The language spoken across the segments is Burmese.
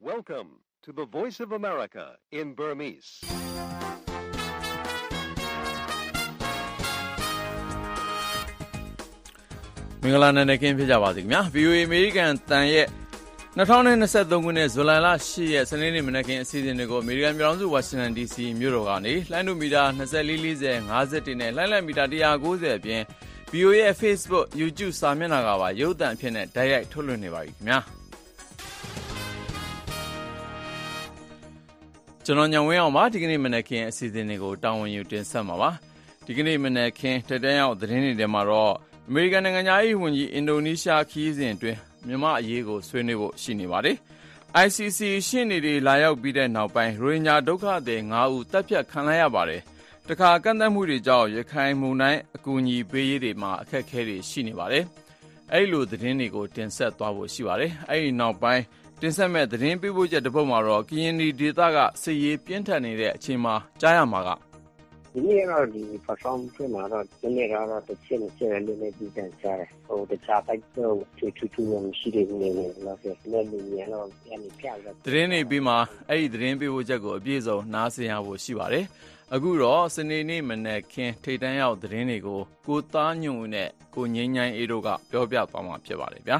Welcome to the Voice of America in Burmese. ။မင်္ဂလာနံနက်ခင်းဖြစ်ကြပါစေခင်ဗျာ။ VOA အမေရိကန်တန်ရဲ့2023ခုနှစ်ဇူလိုင်လ10ရက်စနေနေ့မနက်ခင်းအစီအစဉ်တွေကိုအမေရိကန်ပြည်ထောင်စုဝါရှင်တန် DC မြို့တော်ကနေလိုင်းဒိုမီတာ2440 50နဲ့လိုင်းလံမီတာ190အပြင် VOA ရဲ့ Facebook YouTube စာမျက်နှာကပါရုပ်သံအဖြစ်နဲ့တိုက်ရိုက်ထုတ်လွှင့်နေပါပြီခင်ဗျာ။ကျွန်တော်ညဝင်းအောင်ပါဒီကနေ့မနက်ခင်းအစီအစဉ်တွေကိုတာဝန်ယူတင်ဆက်မှာပါ။ဒီကနေ့မနက်ခင်းတက်တန်းရောက်သတင်းတွေထဲမှာတော့အမေရိကန်နိုင်ငံသားရေးဝန်ကြီးအင်ဒိုနီးရှားခရီးစဉ်အတွင်းမြန်မာအရေးကိုဆွေးနွေးဖို့ရှိနေပါတယ်။ ICC ရှင်းနေတွေလာရောက်ပြီးတဲ့နောက်ပိုင်းရိုဟင်ဂျာဒုက္ခသည်9ဦးတပ်ဖြတ်ခံလိုက်ရပါတယ်။တခါကန့်သတ်မှုတွေကြောင့်ရခိုင်မုန်တိုင်းအကူအညီပေးရေးတွေမှာအခက်အခဲတွေရှိနေပါတယ်။အဲဒီလိုသတင်းတွေကိုတင်ဆက်သွားဖို့ရှိပါတယ်။အဲဒီနောက်ပိုင်းတင်ဆက်မဲ့သတင်းပေးပို့ချက်တစ်ပုဒ်မှာတော့ကရင်ပြည်ဒေသကစစ်ရေးပြင်းထန်နေတဲ့အချိန်မှာကြားရမှာကဒီနေ့တော့ဒီ perform ဖြစ်မှာတော့ဒီနေ့ကတော့တစ်ချက်နဲ့ချက်လေးနဲ့ပြီးတဲ့ကြားတယ်ဟိုတခြားတိုက်တော့ထူးမရှိတဲ့နေနေလို့ဆိုတော့လည်းမြန်တော့ပြန်ပြတော့သတင်းတွေပြီးမှအဲ့ဒီသတင်းပေးပို့ချက်ကိုအပြည့်စုံနားဆင်ရဖို့ရှိပါတယ်အခုတော့စနေနေ့မနက်ခင်းထိတ်တန်းရောက်သတင်းတွေကိုကိုသားညွန့်နဲ့ကိုငိမ့်ငိုင်းအေးတို့ကပြောပြသွားမှာဖြစ်ပါတယ်ဗျာ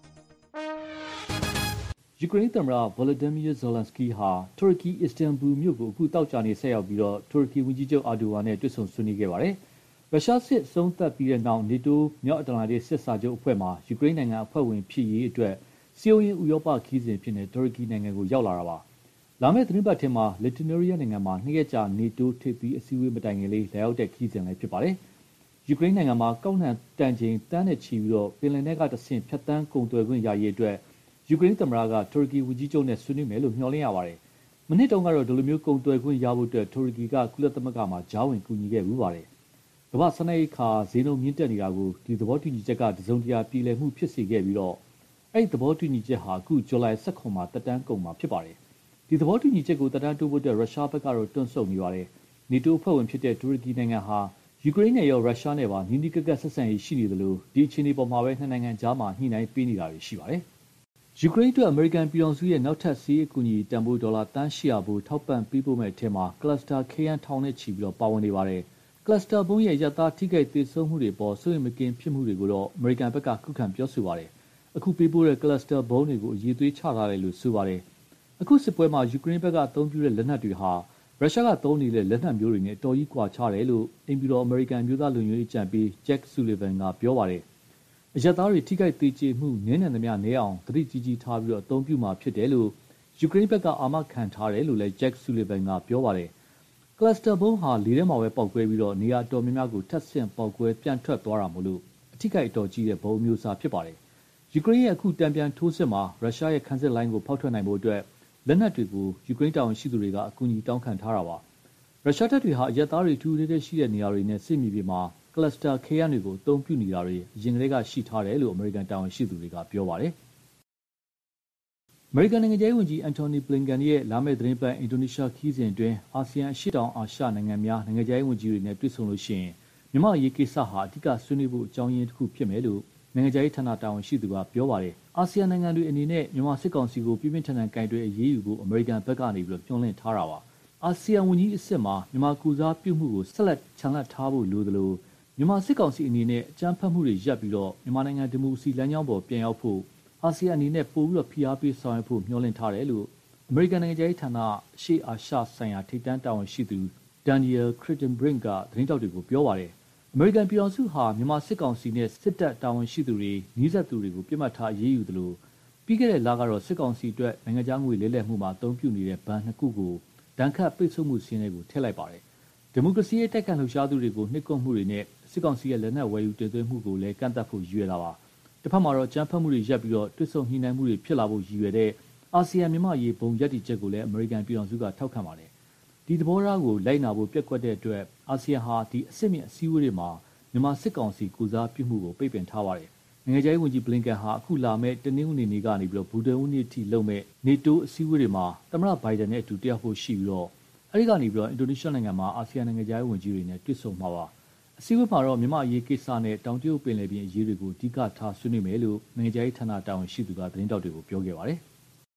ယူကရိန်းသမ္မတဗိုလိုဒင်မီယာဇယ်လန်စကီဟာတူရကီအစ္စတန်ဘူမြို့ကိုအခုတောက်ကြနေဆက်ရောက်ပြီးတော့တူရကီဝန်ကြီးချုပ်အာဒိုဝါနဲ့တွေ့ဆုံဆွေးနွေးခဲ့ပါတယ်။ရုရှားစစ်ဆုံးသက်ပြီးတဲ့နောက်နေတိုးမြောက်အတ္တလန္တိတ်စစ်စာချုပ်အဖွဲ့မှာယူကရိန်းနိုင်ငံအဖွဲ့ဝင်ဖြစ်ရေးအတွက်စီးပွားရေးဥရောပခီးစဉ်ဖြစ်နေတူရကီနိုင်ငံကိုရောက်လာတာပါ။လာမယ့်သတင်းပတ်ထဲမှာလစ်တူနီးယားနိုင်ငံမှာ2ရက်ကြာနေတိုးထိပ်သီးအစည်းအဝေးမတိုင်ခင်လေးလာရောက်တဲ့ခီးစဉ်လည်းဖြစ်ပါတယ်။ယူကရိန်းနိုင်ငံမှာကောက်နှံတန်ချိန်တန်းနဲ့ချီပြီးတော့ပင်လယ်ထဲကတဆင့်ဖြတ်တန်းကုန်သွယ်ခွင့်ရရေးအတွက်ယူကရိန်းသမ္မတကတူရကီဝန်ကြီးချုပ်နဲ့ဆွေးနွေးမယ်လို့မျှော်လင့်ရပါတယ်။မနှစ်တုန်းကတော့ဒီလိုမျိုးကုန်သွယ်ခွင့်ရဖို့အတွက်တူရကီကကုလသမဂ္ဂမှာကြားဝင်ကူညီခဲ့မှုပါတယ်။ကမ္ဘာစားနပ်ရိက္ခာဈေးနှုန်းမြင့်တက်နေတာကိုဒီသဘောတူညီချက်ကတစုံတရာပြည်လည်မှုဖြစ်စေခဲ့ပြီးတော့အဲ့ဒီသဘောတူညီချက်ဟာအခုဇူလိုင်16မှာတက်တန်းကုန်မှာဖြစ်ပါတယ်။ဒီသဘောတူညီချက်ကိုတက်တန်းတိုးဖို့အတွက်ရုရှားဘက်ကတော့တွန်းဆုတ်နေပါတယ်။နေတိုးအဖွဲ့ဝင်ဖြစ်တဲ့တူရကီနိုင်ငံဟာယူကရိန်းနဲ့ရောရုရှားနဲ့ပါနီးနီးကပ်ကပ်ဆက်ဆံရေးရှိနေတယ်လို့ဒီအခြေအနေပေါ်မှာပဲနှစ်နိုင်ငံကြားမှာညှိနှိုင်းပေးနေတာတွေရှိပါတယ်။ယူကရိန်းအတွက်အမေရိကန်ပြည်ထောင်စုရဲ့နောက်ထပ်စစ်ရေးအကူအညီတန်ဖိုးဒေါ်လာတန်း800ဘို့ထောက်ပံ့ပေးဖို့မဲ့အထက်မှာကလစတာခရန်ထောင်နဲ့ချီပြီးတော့ပါဝင်နေပါတယ်။ကလစတာဘုံရဲ့ရသားထိခိုက်သေးဆုံးမှုတွေပေါ်စိုးရိမ်မကင်းဖြစ်မှုတွေကိုတော့အမေရိကန်ဘက်ကခုခံပြောဆိုပါတယ်။အခုပေးပို့တဲ့ကလစတာဘုံတွေကိုအရေးသွေးချထားတယ်လို့ဆိုပါတယ်။အခုစစ်ပွဲမှာယူကရိန်းဘက်ကအသုံးပြုတဲ့လက်နက်တွေဟာရုရှားကသုံးနေတဲ့လက်နက်မျိုးတွေနဲ့တော်ကြီးကွာခြားတယ်လို့အင်ပီရောအမေရိကန်မျိုးသားလူမျိုးရေးကြံပေးဂျက်ဆူလီဗန်ကပြောပါတယ်။အရက်သားတွေထိခိုက်သေးချေမှုနည်းနည်းသမျှနည်းအောင်သတိကြီးကြီးထားပြီးတော့အသုံးပြုမှာဖြစ်တယ်လို့ယူကရိန်းဘက်ကအာမခံထားတယ်လို့လည်းဂျက်ဆူလီဗန်ကပြောပါတယ်။ကလစတာဘုံဟာလေထဲမှာပဲပေါက်ကွဲပြီးတော့နေရာတော်များများကိုထပ်ဆင့်ပေါက်ကွဲပြန့်ထွက်သွားတာမို့လို့အထိခိုက်တော်ကြီးတဲ့ဘုံမျိုးစားဖြစ်ပါတယ်။ယူကရိန်းရဲ့အခုတံပြန်ထိုးစစ်မှာရုရှားရဲ့ခန်းစစ်လိုင်းကိုဖောက်ထွက်နိုင်ဖို့အတွက်လက်နက်တွေကိုယူကရိန်းတာဝန်ရှိသူတွေကအကူအညီတောင်းခံထားတာပါ။ရုရှားတပ်တွေဟာအရက်သားတွေထူထူထဲရှိတဲ့နေရာတွေနဲ့စစ်မြေပြင်မှာကလစတာခရန်တွေကိုအသုံးပြုနေတာတွေအရင်ကတည်းကရှိထားတယ်လို့အမေရိကန်တာဝန်ရှိသူတွေကပြောပါတယ်။အမေရိကန်နိုင်ငံခြားရေးဝန်ကြီးအန်တိုနီဘလင်ကန်ရဲ့လာမယ့်သတင်းပတ်အင်ဒိုနီးရှားခီးစဉ်အတွင်းအာဆီယံအရှေ့တောင်အာရှနိုင်ငံများနိုင်ငံခြားရေးဝန်ကြီးတွေနဲ့တွေ့ဆုံလို့ရှိရင်မြန်မာအရေးကိစ္စဟာအဓိကဆွေးနွေးဖို့အကြောင်းရင်းတစ်ခုဖြစ်မယ်လို့နိုင်ငံခြားရေးဌာနတာဝန်ရှိသူကပြောပါတယ်။အာဆီယံနိုင်ငံတွေအနေနဲ့မြန်မာစစ်ကောင်စီကိုပြင်းပြင်းထန်ထန်ကင်တွယ်အရေးယူဖို့အမေရိကန်ဘက်ကနေပြီးတော့ညှို့နှင့်ထားတာပါ။အာဆီယံဝန်ကြီးအစ်စ်မှာမြန်မာကူစားပြုမှုကိုဆက်လက်ချန်လှပ်ထားဖို့လိုသလိုမြန်မာစစ်ကောင်စီအနေနဲ့အကြမ်းဖက်မှုတွေရပ်ပြီးတော့မြန်မာနိုင်ငံဒီမိုကရေစီလမ်းကြောင်းပေါ်ပြန်ရောက်ဖို့အာဆီယံအနေနဲ့ပို့ပြီးတော့ဖိအားပေးဆောင်ရွက်ဖို့မျှော်လင့်ထားတယ်လို့အမေရိကန်နိုင်ငံခြားရေးဌာနရှေ့အာရှဆိုင်ရာထိပ်တန်းတာဝန်ရှိသူဒန်နီယယ်ခရစ်တန်ဘရင့်ကသတင်းတောက်တွေကိုပြောပါတယ်။အမေရိကန်ပြည်ထောင်စုဟာမြန်မာစစ်ကောင်စီနဲ့စစ်တပ်တာဝန်ရှိသူတွေနှီးစပ်သူတွေကိုပြစ်မှတ်ထားအရေးယူသလိုပြီးခဲ့တဲ့လကတော့စစ်ကောင်စီအတွက်နိုင်ငံခြားငွေလဲလှယ်မှုမှာအသုံးပြုနေတဲ့ဘဏ်2ခုကိုဒဏ်ခတ်ပိတ်ဆို့မှုစီးရင်ကိုထည့်လိုက်ပါတယ်။ဒီမိုကရေစီရဲ့တိုက်ခိုက်လှုပ်ရှားသူတွေကိုနှိပ်ကွပ်မှုတွေနဲ့စစ်ကောင်စီရဲ့လက်နက်ဝယ်ယူတင်သွင်းမှုကိုလည်းကန့်သတ်ဖို့ရည်ရွယ်တာပါ။တစ်ဖက်မှာတော့ကြမ်းဖက်မှုတွေရပ်ပြီးတော့တွစ်ဆုံညှိနှိုင်းမှုတွေဖြစ်လာဖို့ရည်ရွယ်တဲ့အာဆီယံမြန်မာရေးဘုံရပ်တည်ချက်ကိုလည်းအမေရိကန်ပြည်ထောင်စုကထောက်ခံပါတယ်။ဒီသဘောထားကိုလိုက်နာဖို့ပြက်ကွက်တဲ့အတွက်အာဆီယံဟာဒီအစစ်မြစ်အစည်းအဝေးတွေမှာမြန်မာစစ်ကောင်စီကူစားပြုမှုကိုပိတ်ပင်ထားပါတယ်။နိုင်ငံခြားရေးဝန်ကြီးဘလင်ကန်ဟာအခုလာမဲ့တနင်္ဂနွေနေ့ကနေပြီးတော့ဘူဒန်ဦးနေ့ထိလုပ်မဲ့နေတိုးအစည်းအဝေးတွေမှာသမ္မတဘိုင်ဒန်နဲ့အတူတက်ရောက်ဖို့ရှိပြီးတော့အဲဒီကနေပြီးတော့အင်ဒိုနီးရှားနိုင်ငံမှာအာဆီယံနိုင်ငံခြားရေးဝန်ကြီးတွေနဲ့တွေ့ဆုံမှာပါအစည်းအဝေးမှာတော့မြန်မာအရေးကိစ္စနဲ့တောင်တရုတ်ပင်လယ်ပြင်အရေးတွေကိုအဓိကထားဆွေးနွေးမယ်လို့နိုင်ငံခြားရေးဌာနတာဝန်ရှိသူကသတင်းတောက်တွေကိုပြောခဲ့ပါတယ်။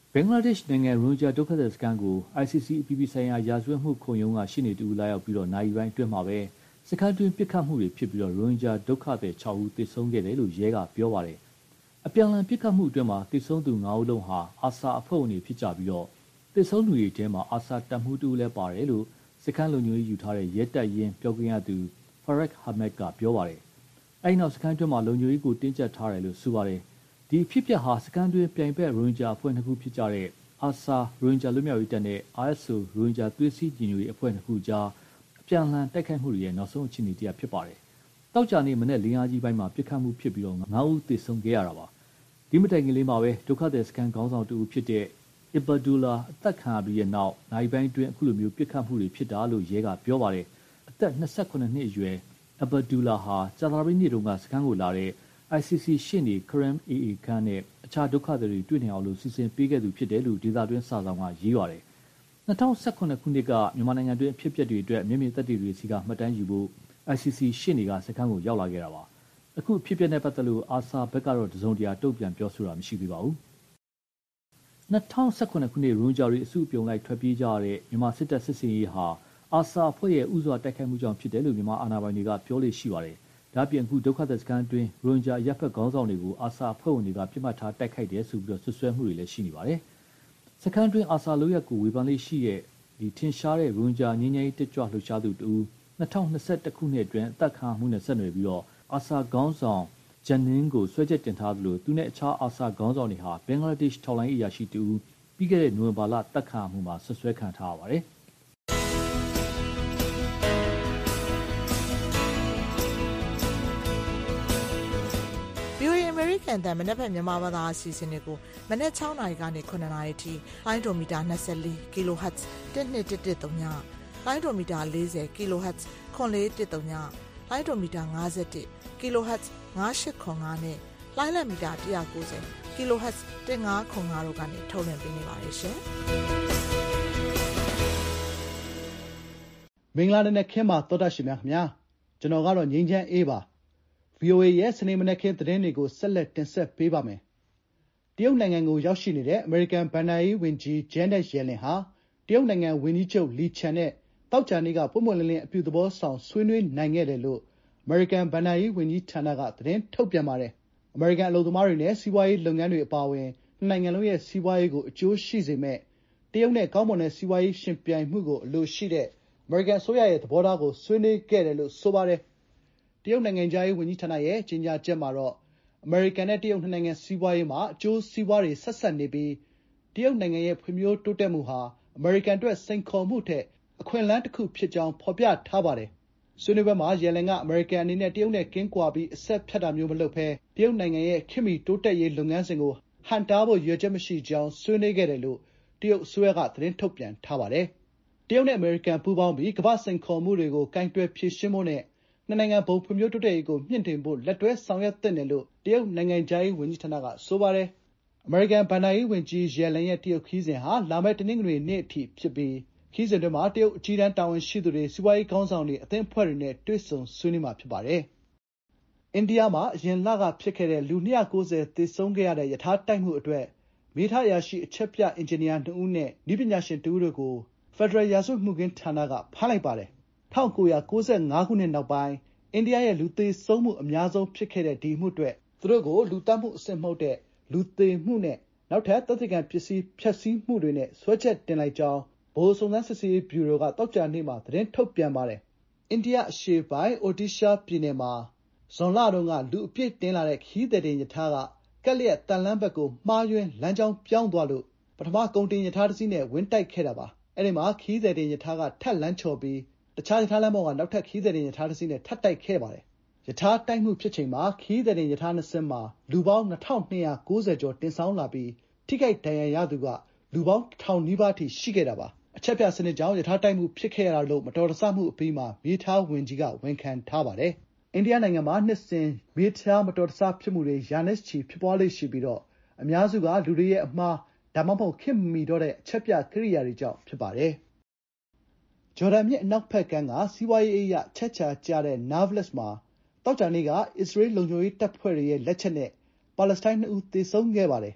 ဘင်္ဂလားဒေ့ရှ်နိုင်ငံရိုဟင်ဂျာဒုက္ခသည်စခန်းကို ICC အပြည်ပြည်ဆိုင်ရာရာဇဝတ်မှုခုံရုံးကရှေ့နေတူလာရောက်ပြီးတော့နိုင်ပိုင်းအတွင်းမှာပဲစခန်းတွင်းပစ်ခတ်မှုတွေဖြစ်ပြီးတော့ရိုဟင်ဂျာဒုက္ခသည်6ဦးသေဆုံးခဲ့တယ်လို့ရဲကပြောပါတယ်အပြန်အလှန်ပစ်ခတ်မှုအတွင်းမှာသေဆုံးသူ9ဦးလုံးဟာအာဆာအဖွဲ့ဝင်တွေဖြစ်ကြပြီးတော့သေဆုံးသူတွေထဲမှာအာဆာတပ်မှုတူလည်းပါတယ်လို့စခန်းလုံခြုံရေးယူထားတဲ့ရဲတပ်ရင်းပြောခွင့်ရသူ Farag Ahmed ကပြောပါတယ်အဲဒီနောက်စခန်းတွင်းမှာလုံခြုံရေးကိုတင်းကျပ်ထားတယ်လို့ဆိုပါတယ်ဒီအဖြစ်အပျက်ဟာစခန်းတွင်းပြိုင်ဘက်ရိုဟင်ဂျာအဖွဲ့နှစ်ခုဖြစ်ကြတဲ့အာဆာရိုဟင်ဂျာလွတ်မြောက်ရေးတပ်နဲ့ RSO ရိုဟင်ဂျာသွေးစည်းညီညွတ်ရေးအဖွဲ့နှစ်ခုကြားအပြန်အလှန်တိုက်ခိုက်မှုတွေရဲ့နောက်ဆုံးအခြေအနေတရားဖြစ်ပါတယ်။တောက်ကြနေမနေ့လင်းအားကြီးပိုင်းမှာပြစ်ခတ်မှုဖြစ်ပြီးတော့9ဦးသေဆုံးခဲ့ရတာပါ။ဒီမတိုင်ခင်လေးမှာပဲဒုက္ခသည်စခန်းခေါင်းဆောင်တူဖြစ်တဲ့ Ibadullah အသက်ခံရပြီးတဲ့နောက်နိုင်ပိုင်းတွင်အခုလိုမျိုးပြစ်ခတ်မှုတွေဖြစ်တာလို့ရဲကပြောပါတယ်။အသက်28နှစ်အရွယ် Ibadullah ဟာကြာသပတေးနေ့တုန်းကစခန်းကိုလာတဲ့ ICC ရှေ့နေ Karim AA Khan နဲ့အခြားဒုက္ခသည်တွေတွေ့နေအောင်လို့စီစဉ်ပေးခဲ့သူဖြစ်တယ်လို့ဒေသတွင်းစာဆောင်ကရေးပါတယ်။2018ခုနှစ်ကမြန်မာနိုင်ငံတွင်းအဖြစ်အပျက်တွေအတွက်မျက်မြင်သက်သေတွေစီကမှတ်တမ်းယူဖို့ ICC ရှေ့နေကစခန်းကိုရောက်လာခဲ့တာပါ။အခုအဖြစ်အပျက်နဲ့ပတ်သက်လို့အာဆာဘက်ကတော့တစုံတရာတုံ့ပြန်ပြောဆိုတာမရှိသေးပါဘူး။2018ခုနှစ်ရိုဟင်ဂျာတွေအစုအပြုံလိုက်ထွက်ပြေးကြရတဲ့မြန်မာစစ်တပ်စစ်စင်ရေးဟာအာဆာအဖွဲ့ရဲ့ဥစွာတိုက်ခိုက်မှုကြောင့်ဖြစ်တယ်လို့မြန်မာအာဏာပိုင်တွေကပြောလို့ရှိပါတယ်။ဒါ့အပြင်အခုဒုက္ခသည်စခန်းတွင်းရိုဟင်ဂျာရပ်ဖက်ခေါင်းဆောင်တွေကိုအာဆာအဖွဲ့ဝင်တွေကပြစ်မှတ်ထားတိုက်ခိုက်တယ်ဆိုပြီးတော့ဆွဆွဲမှုတွေလည်းရှိနေပါတယ်။စခန်းတွင်းအာဆာလိုရက်ကိုဝေဖန်လေးရှိတဲ့ထင်ရှားတဲ့ရိုဟင်ဂျာငြိမ်းချမ်းရေးတက်ကြွလှုပ်ရှားသူတူ2021ခုနှစ်အတွင်းအသက်ခံမှုနဲ့ဆက်နွယ်ပြီးတော့အာဆာခေါင်းဆောင်ဂျန်နင်းကိုဆွဲချက်တင်ထားသလိုသူနဲ့အခြားအာဆာခေါင်းဆောင်တွေဟာဘင်္ဂလားဒေ့ရှ်ထောက်လိုင်းအရာရှိတူပြီးခဲ့တဲ့နိုဝင်ဘာလတက်ခံမှုမှာဆွဆွဲခံထားရပါတယ်။ American တန်မနက်ဖြန်မြန်မာဘာသာအစီအစဉ်တွေကိုမနက်6နာရီကနေ9နာရီထိလိုင်းဒိုမီတာ24 kHz 1213ညလိုင်းဒိုမီတာ40 kHz 9413ညလိုင်းဒိုမီတာ51 kHz 9805နဲ့လိုင်းလက်မီတာ190 kHz 1505တို့ကနေထုတ်လွှင့်ပေးနေပါတယ်ရှင်မင်္ဂလာနေ့ခင်းမှာတော်တာရှင်များခင်ဗျာကျွန်တော်ကတော့ငိမ့်ချမ်းအေးပါ VOA ရဲ့စနေမနက်ခင်းသတင်းတွေကိုဆက်လက်တင်ဆက်ပေးပါမယ်။တရုတ်နိုင်ငံကိုရောက်ရှိနေတဲ့အမေရိကန်ဘဏ္ဍာရေးဝန်ကြီး Janet Yellen ဟာတရုတ်နိုင်ငံဝန်ကြီးချုပ်လီချန်နဲ့တောက်ကြနေ့ကပုံမှန်လင်းလင်းအပြုသဘောဆောင်ဆွေးနွေးနိုင်ခဲ့တယ်လို့အမေရိကန်ဘဏ္ဍာရေးဝန်ကြီးဌာနကသတင်းထုတ်ပြန်ပါတယ်။အမေရိကန်အလုပ်သမားတွေနဲ့စီးပွားရေးလုပ်ငန်းတွေအပါအဝင်နိုင်ငံလုံးရဲ့စီးပွားရေးကိုအကျိုးရှိစေမဲ့တရုတ်နဲ့ကောင်းမွန်တဲ့စီးပွားရေးရှင်ပြိုင်မှုကိုအလို့ရှိတဲ့အမေရိကန်အစိုးရရဲ့သဘောထားကိုဆွေးနွေးခဲ့တယ်လို့ဆိုပါတယ်။တရုတ်နိုင်ငံခြားရေးဝန်ကြီးဌာနရဲ့ကြေညာချက်မှာတော့အမေရိကန်နဲ့တရုတ်နှစ်နိုင်ငံစီးပွားရေးမှာအကျိုးစီးပွားတွေဆက်ဆက်နေပြီးတရုတ်နိုင်ငံရဲ့ဖွံ့ဖြိုးတိုးတက်မှုဟာအမေရိကန်အတွက်စိန်ခေါ်မှုထက်အခွင့်အလမ်းတစ်ခုဖြစ်ကြောင်းဖော်ပြထားပါတယ်။ဆွေးနွေးပွဲမှာYellenကအမေရိကန်အနေနဲ့တရုတ်နဲ့ကင်းကွာပြီးအဆက်ဖြတ်တာမျိုးမလုပ်ဘဲတရုတ်နိုင်ငံရဲ့ခေတ်မီတိုးတက်ရေးလုပ်ငန်းစဉ်ကိုဟန့်တားဖို့ရည်ရွယ်ချက်မရှိကြောင်းဆွေးနွေးခဲ့တယ်လို့တရုတ်အစိုးရကသတင်းထုတ်ပြန်ထားပါတယ်။တရုတ်နဲ့အမေရိကန်ပူးပေါင်းပြီးကမ္ဘာ့စိန်ခေါ်မှုတွေကိုကိုင်တွယ်ဖြေရှင်းဖို့နဲ့နှစ်နိုင်ငံဘုံဖွံ့ဖြိုးတိုးတက်ရေးကိုမြှင့်တင်ဖို့လက်တွဲဆောင်ရွက်သင့်တယ်လို့တရုတ်နိုင်ငံခြားရေးဝန်ကြီးဌာနကဆိုပါတယ်။အမေရိကန်ဘဏ္ဍာရေးဝန်ကြီးYellenရဲ့တရုတ်ခရီးစဉ်ဟာလာမယ့်တနင်္ဂနွေနေ့အထိဖြစ်ပြီးခရီးစဉ်တွင်မှာတရုတ်အကြီးတန်းတာဝန်ရှိသူတွေစီးပွားရေးခေါင်းဆောင်တွေအသင်းအဖွဲ့တွေနဲ့တွေ့ဆုံဆွေးနွေးမှာဖြစ်ပါတယ်။အိန္ဒိယမှာအရင်လကဖြစ်ခဲ့တဲ့လူ290သေဆုံးခဲ့ရတဲ့ရထားတိုက်မှုအတွက်မေထအရာရှိအချက်ပြအင်ဂျင်နီယာ2ဦးနဲ့နည်းပညာရှင်2ဦးတို့ကိုဖက်ဒရယ်ရာဇဝတ်မှုခင်းဌာနကဖမ်းလိုက်ပါတယ်။1995ခုနှစ်နောက်ပိုင်းအိန္ဒိယရဲ့လူသေဆုံးမှုအများဆုံးဖြစ်ခဲ့တဲ့ဒီမှုအတွက်သူတို့ကိုလူသတ်မှုအစစ်မဟုတ်တဲ့လူသေမှုနဲ့နောက်ထပ်သက်သေခံပစ္စည်းဖျက်ဆီးမှုတွေနဲ့ဆွဲချက်တင်လိုက်ကြောင်းဗဟိုစုံစမ်းစစ်ဆေးရေးဗျူရိုကသောကြာနေ့မှာသတင်းထုတ်ပြန်ပါတယ်။အိန္ဒိယအရှေ့ပိုင်းအိုဒီရှားပြည်နယ်မှာဇွန်လတုန်းကလူအပြည့်တင်လာတဲ့ခရီးသည်တင်ရထားကကက်လျက်တန်လန်းဘက်ကိုမှားယွင်းလမ်းကြောင်းပြောင်းသွားလို့ပထမကုန်တင်ရထားတစ်စီးနဲ့ဝင်တိုက်ခဲ့တာပါ။အဲဒီမှာခရီးသည်တင်ရထားကထပ်လမ်းချော်ပြီးတခြားရထားလမ်းပေါ်ကနောက်ထပ်ခရီးသည်တင်ရထားတစ်စီးနဲ့ထပ်တိုက်ခဲ့ပါတယ်။ရထားတိုက်မှုဖြစ်ချိန်မှာခရီးသည်တင်ရထားနှစ်စင်းမှာလူပေါင်း2290ကျော်တင်ဆောင်လာပြီးထိခိုက်ဒဏ်ရာရသူကလူပေါင်း1000နီးပါးထိရှိခဲ့တာပါ။အချက်ပြစနစ်ကြောင့်ရထားတိုက်မှုဖြစ်ခဲ့ရတာလို့မတော်တဆမှုအပြီးမှာမေထဝန်ကြီးကဝန်ခံထားပါတယ်။အိန္ဒိယနိုင်ငံမှာနှစ်စဉ်မေထမတော်တဆဖြစ်မှုတွေရာနဲ့ချီဖြစ်ပွားလေ့ရှိပြီးတော့အများစုကလူတွေရဲ့အမှားဒါမှမဟုတ်ခင်မီတော့တဲ့အချက်ပြကိရိယာတွေကြောင့်ဖြစ်ပါတယ်။ဂျော်ဒန်မြစ်အနောက်ဘက်ကမ်းကစီးပွားရေးအရချက်ချာကျတဲ့နာဗလက်စ်မှာတောက်ကြနေ့ကအစ္စရေးလုံခြုံရေးတပ်ဖွဲ့တွေရဲ့လက်ချက်နဲ့ပါလက်စတိုင်း2ဦးသေဆုံးခဲ့ပါတယ်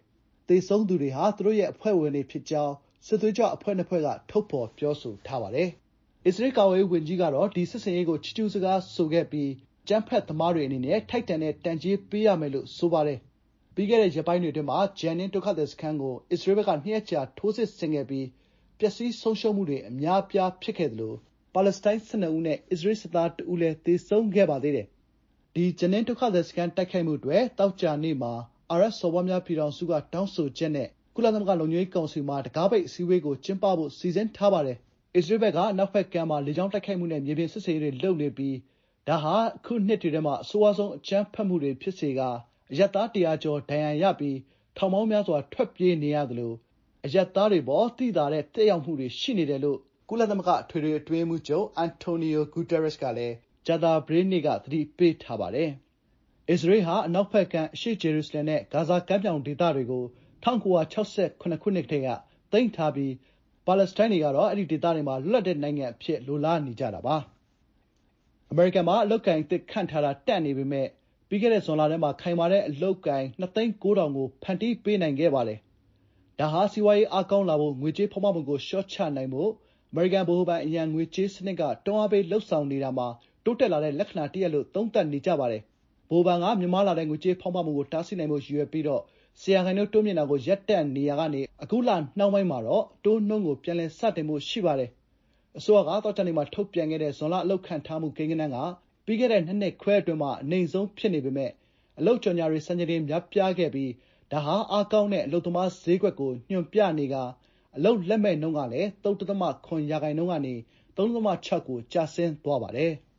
သေဆုံးသူတွေဟာသူတို့ရဲ့အဖွဲ့ဝင်တွေဖြစ်ကြောင်းစစ်သွေးကြွအဖွဲ့နှစ်ဖွဲ့ကထုတ်ဖော်ပြောဆိုထားပါတယ်။အစ္စရေးကာကွယ်ရေးဝန်ကြီးကတော့ဒီစစ်ဆင်ရေးကိုချီးကျူးစကားဆိုခဲ့ပြီးကျန်းဖက်သမားတွေအနေနဲ့ထိုက်တန်တဲ့တန်ကြေးပေးရမယ်လို့ဆိုပါတယ်။ပြီးခဲ့တဲ့ရက်ပိုင်းတွေအတွင်းမှာဂျန်နင်းဒုက္ခသည်စခန်းကိုအစ္စရေးဘက်က2ရက်ကြာထိုးစစ်ဆင်ခဲ့ပြီးပျက်စီးဆုံးရှုံးမှုတွေအများအပြားဖြစ်ခဲ့သလိုပါလက်စတိုင်း12ဦးနဲ့အစ္စရေးစစ်သား2ဦးလည်းသေဆုံးခဲ့ပါသေးတယ်။ဒီဂျန်နင်းဒုက္ခသည်စခန်းတိုက်ခိုက်မှုတွေတောက်ကြနေ့မှာအာရပ်စော်ဘွားများပြည်ထောင်စုကတောင်းဆိုချက်နဲ့ကုလသမဂ္ဂလုံခြုံရေးကောင်စီမှာတကားပိတ်အစည်းအဝေးကိုကျင်းပဖို့စီစဉ်ထားပါတယ်။အစ္စရေးဘက်ကနောက်ဘက်ကမ်းမှာလေကြောင်းတိုက်ခိုက်မှုနဲ့မြေပြင်စစ်ဆင်ရေးတွေလုပ်နေပြီးဒါဟာအခုနှစ်တွေထဲမှာအဆိုးအဆုံးအကြမ်းဖက်မှုတွေဖြစ်စေကအရပ်သား100ကျော်ဒဏ်ရာရပြီးထောင်ပေါင်းများစွာထွက်ပြေးနေရသလိုအရပ်သားတွေပေါ်သိသာတဲ့သက်ရောက်မှုတွေရှိနေတယ်လို့ကုလသမဂ္ဂအထွေထွေအတွင်းရေးမှူးချုပ်အန်တိုနီယိုဂူတာရက်စ်ကလည်းကြာသပတေးနေ့ကသတိပေးထားပါတယ်။အစ္စရေးဟာအနောက်ဘက်ကမ်းအရှေ့ဂျေရုဆလင်နဲ့ဂါဇာကမ်းမြောင်ဒေသတွေကို1968ခုနှစ်ကတည်းကသိမ်းထားပြီးပါလက်စတိုင်းတွေကတော့အဲ့ဒီဒေသတွေမှာလွတ်လပ်တဲ့နိုင်ငံအဖြစ်လိုလားနေကြတာပါ။အမေရိကန်မှာအလုတ်ကင်တစ်ခန့်ထားတာတက်နေပေမဲ့ပြီးခဲ့တဲ့ဇွန်လထဲမှာခိုင်မာတဲ့အလုတ်ကင်2,900,000ကိုဖန်တီးပေးနိုင်ခဲ့ပါတယ်။ဒါဟာစီးပွားရေးအားကောင်းလာဖို့ငွေကြေးဖောင်းပွမှုကိုလျှော့ချနိုင်ဖို့အမေရိကန်ဗဟိုဘဏ်အရန်ငွေကြေးစနစ်ကတွန်းအားပေးလှုပ်ဆောင်နေတာမှာတိုးတက်လာတဲ့လက္ခဏာတရပ်လို့သုံးသပ်နေကြပါတယ်။ဗဟိုဘဏ်ကမြင့်မားလာတဲ့ငွေကြေးဖောင်းပွမှုကိုတားဆီးနိုင်ဖို့ရည်ရွယ်ပြီးတော့10%တိုးမြင့်တာကိုရပ်တန့်နေရာကနေအခုလနှောင်းပိုင်းမှာတော့တိုးနှုန်းကိုပြန်လည်စတင်ဖို့ရှိပါတယ်။အစိုးရကသောကြာနေ့မှာထုတ်ပြန်ခဲ့တဲ့ဇွန်လအလုတ်ခန့်ထားမှုကိန်းဂဏန်းကပြီးခဲ့တဲ့2နှစ်ခွဲအတွင်းမှာအနိမ့်ဆုံးဖြစ်နေပေမဲ့အလုတ်ကြော်ညာတွေစံချိန်တင်များပြားခဲ့ပြီးဒါဟာအားကောင်းတဲ့အလုတ်သမားဈေးကွက်ကိုညွှန်ပြနေကအလုတ်လက်မဲ့နှုန်းကလည်း 3.7% ကနေ 3.6 ကိုကျဆင်းသွားပါတယ်။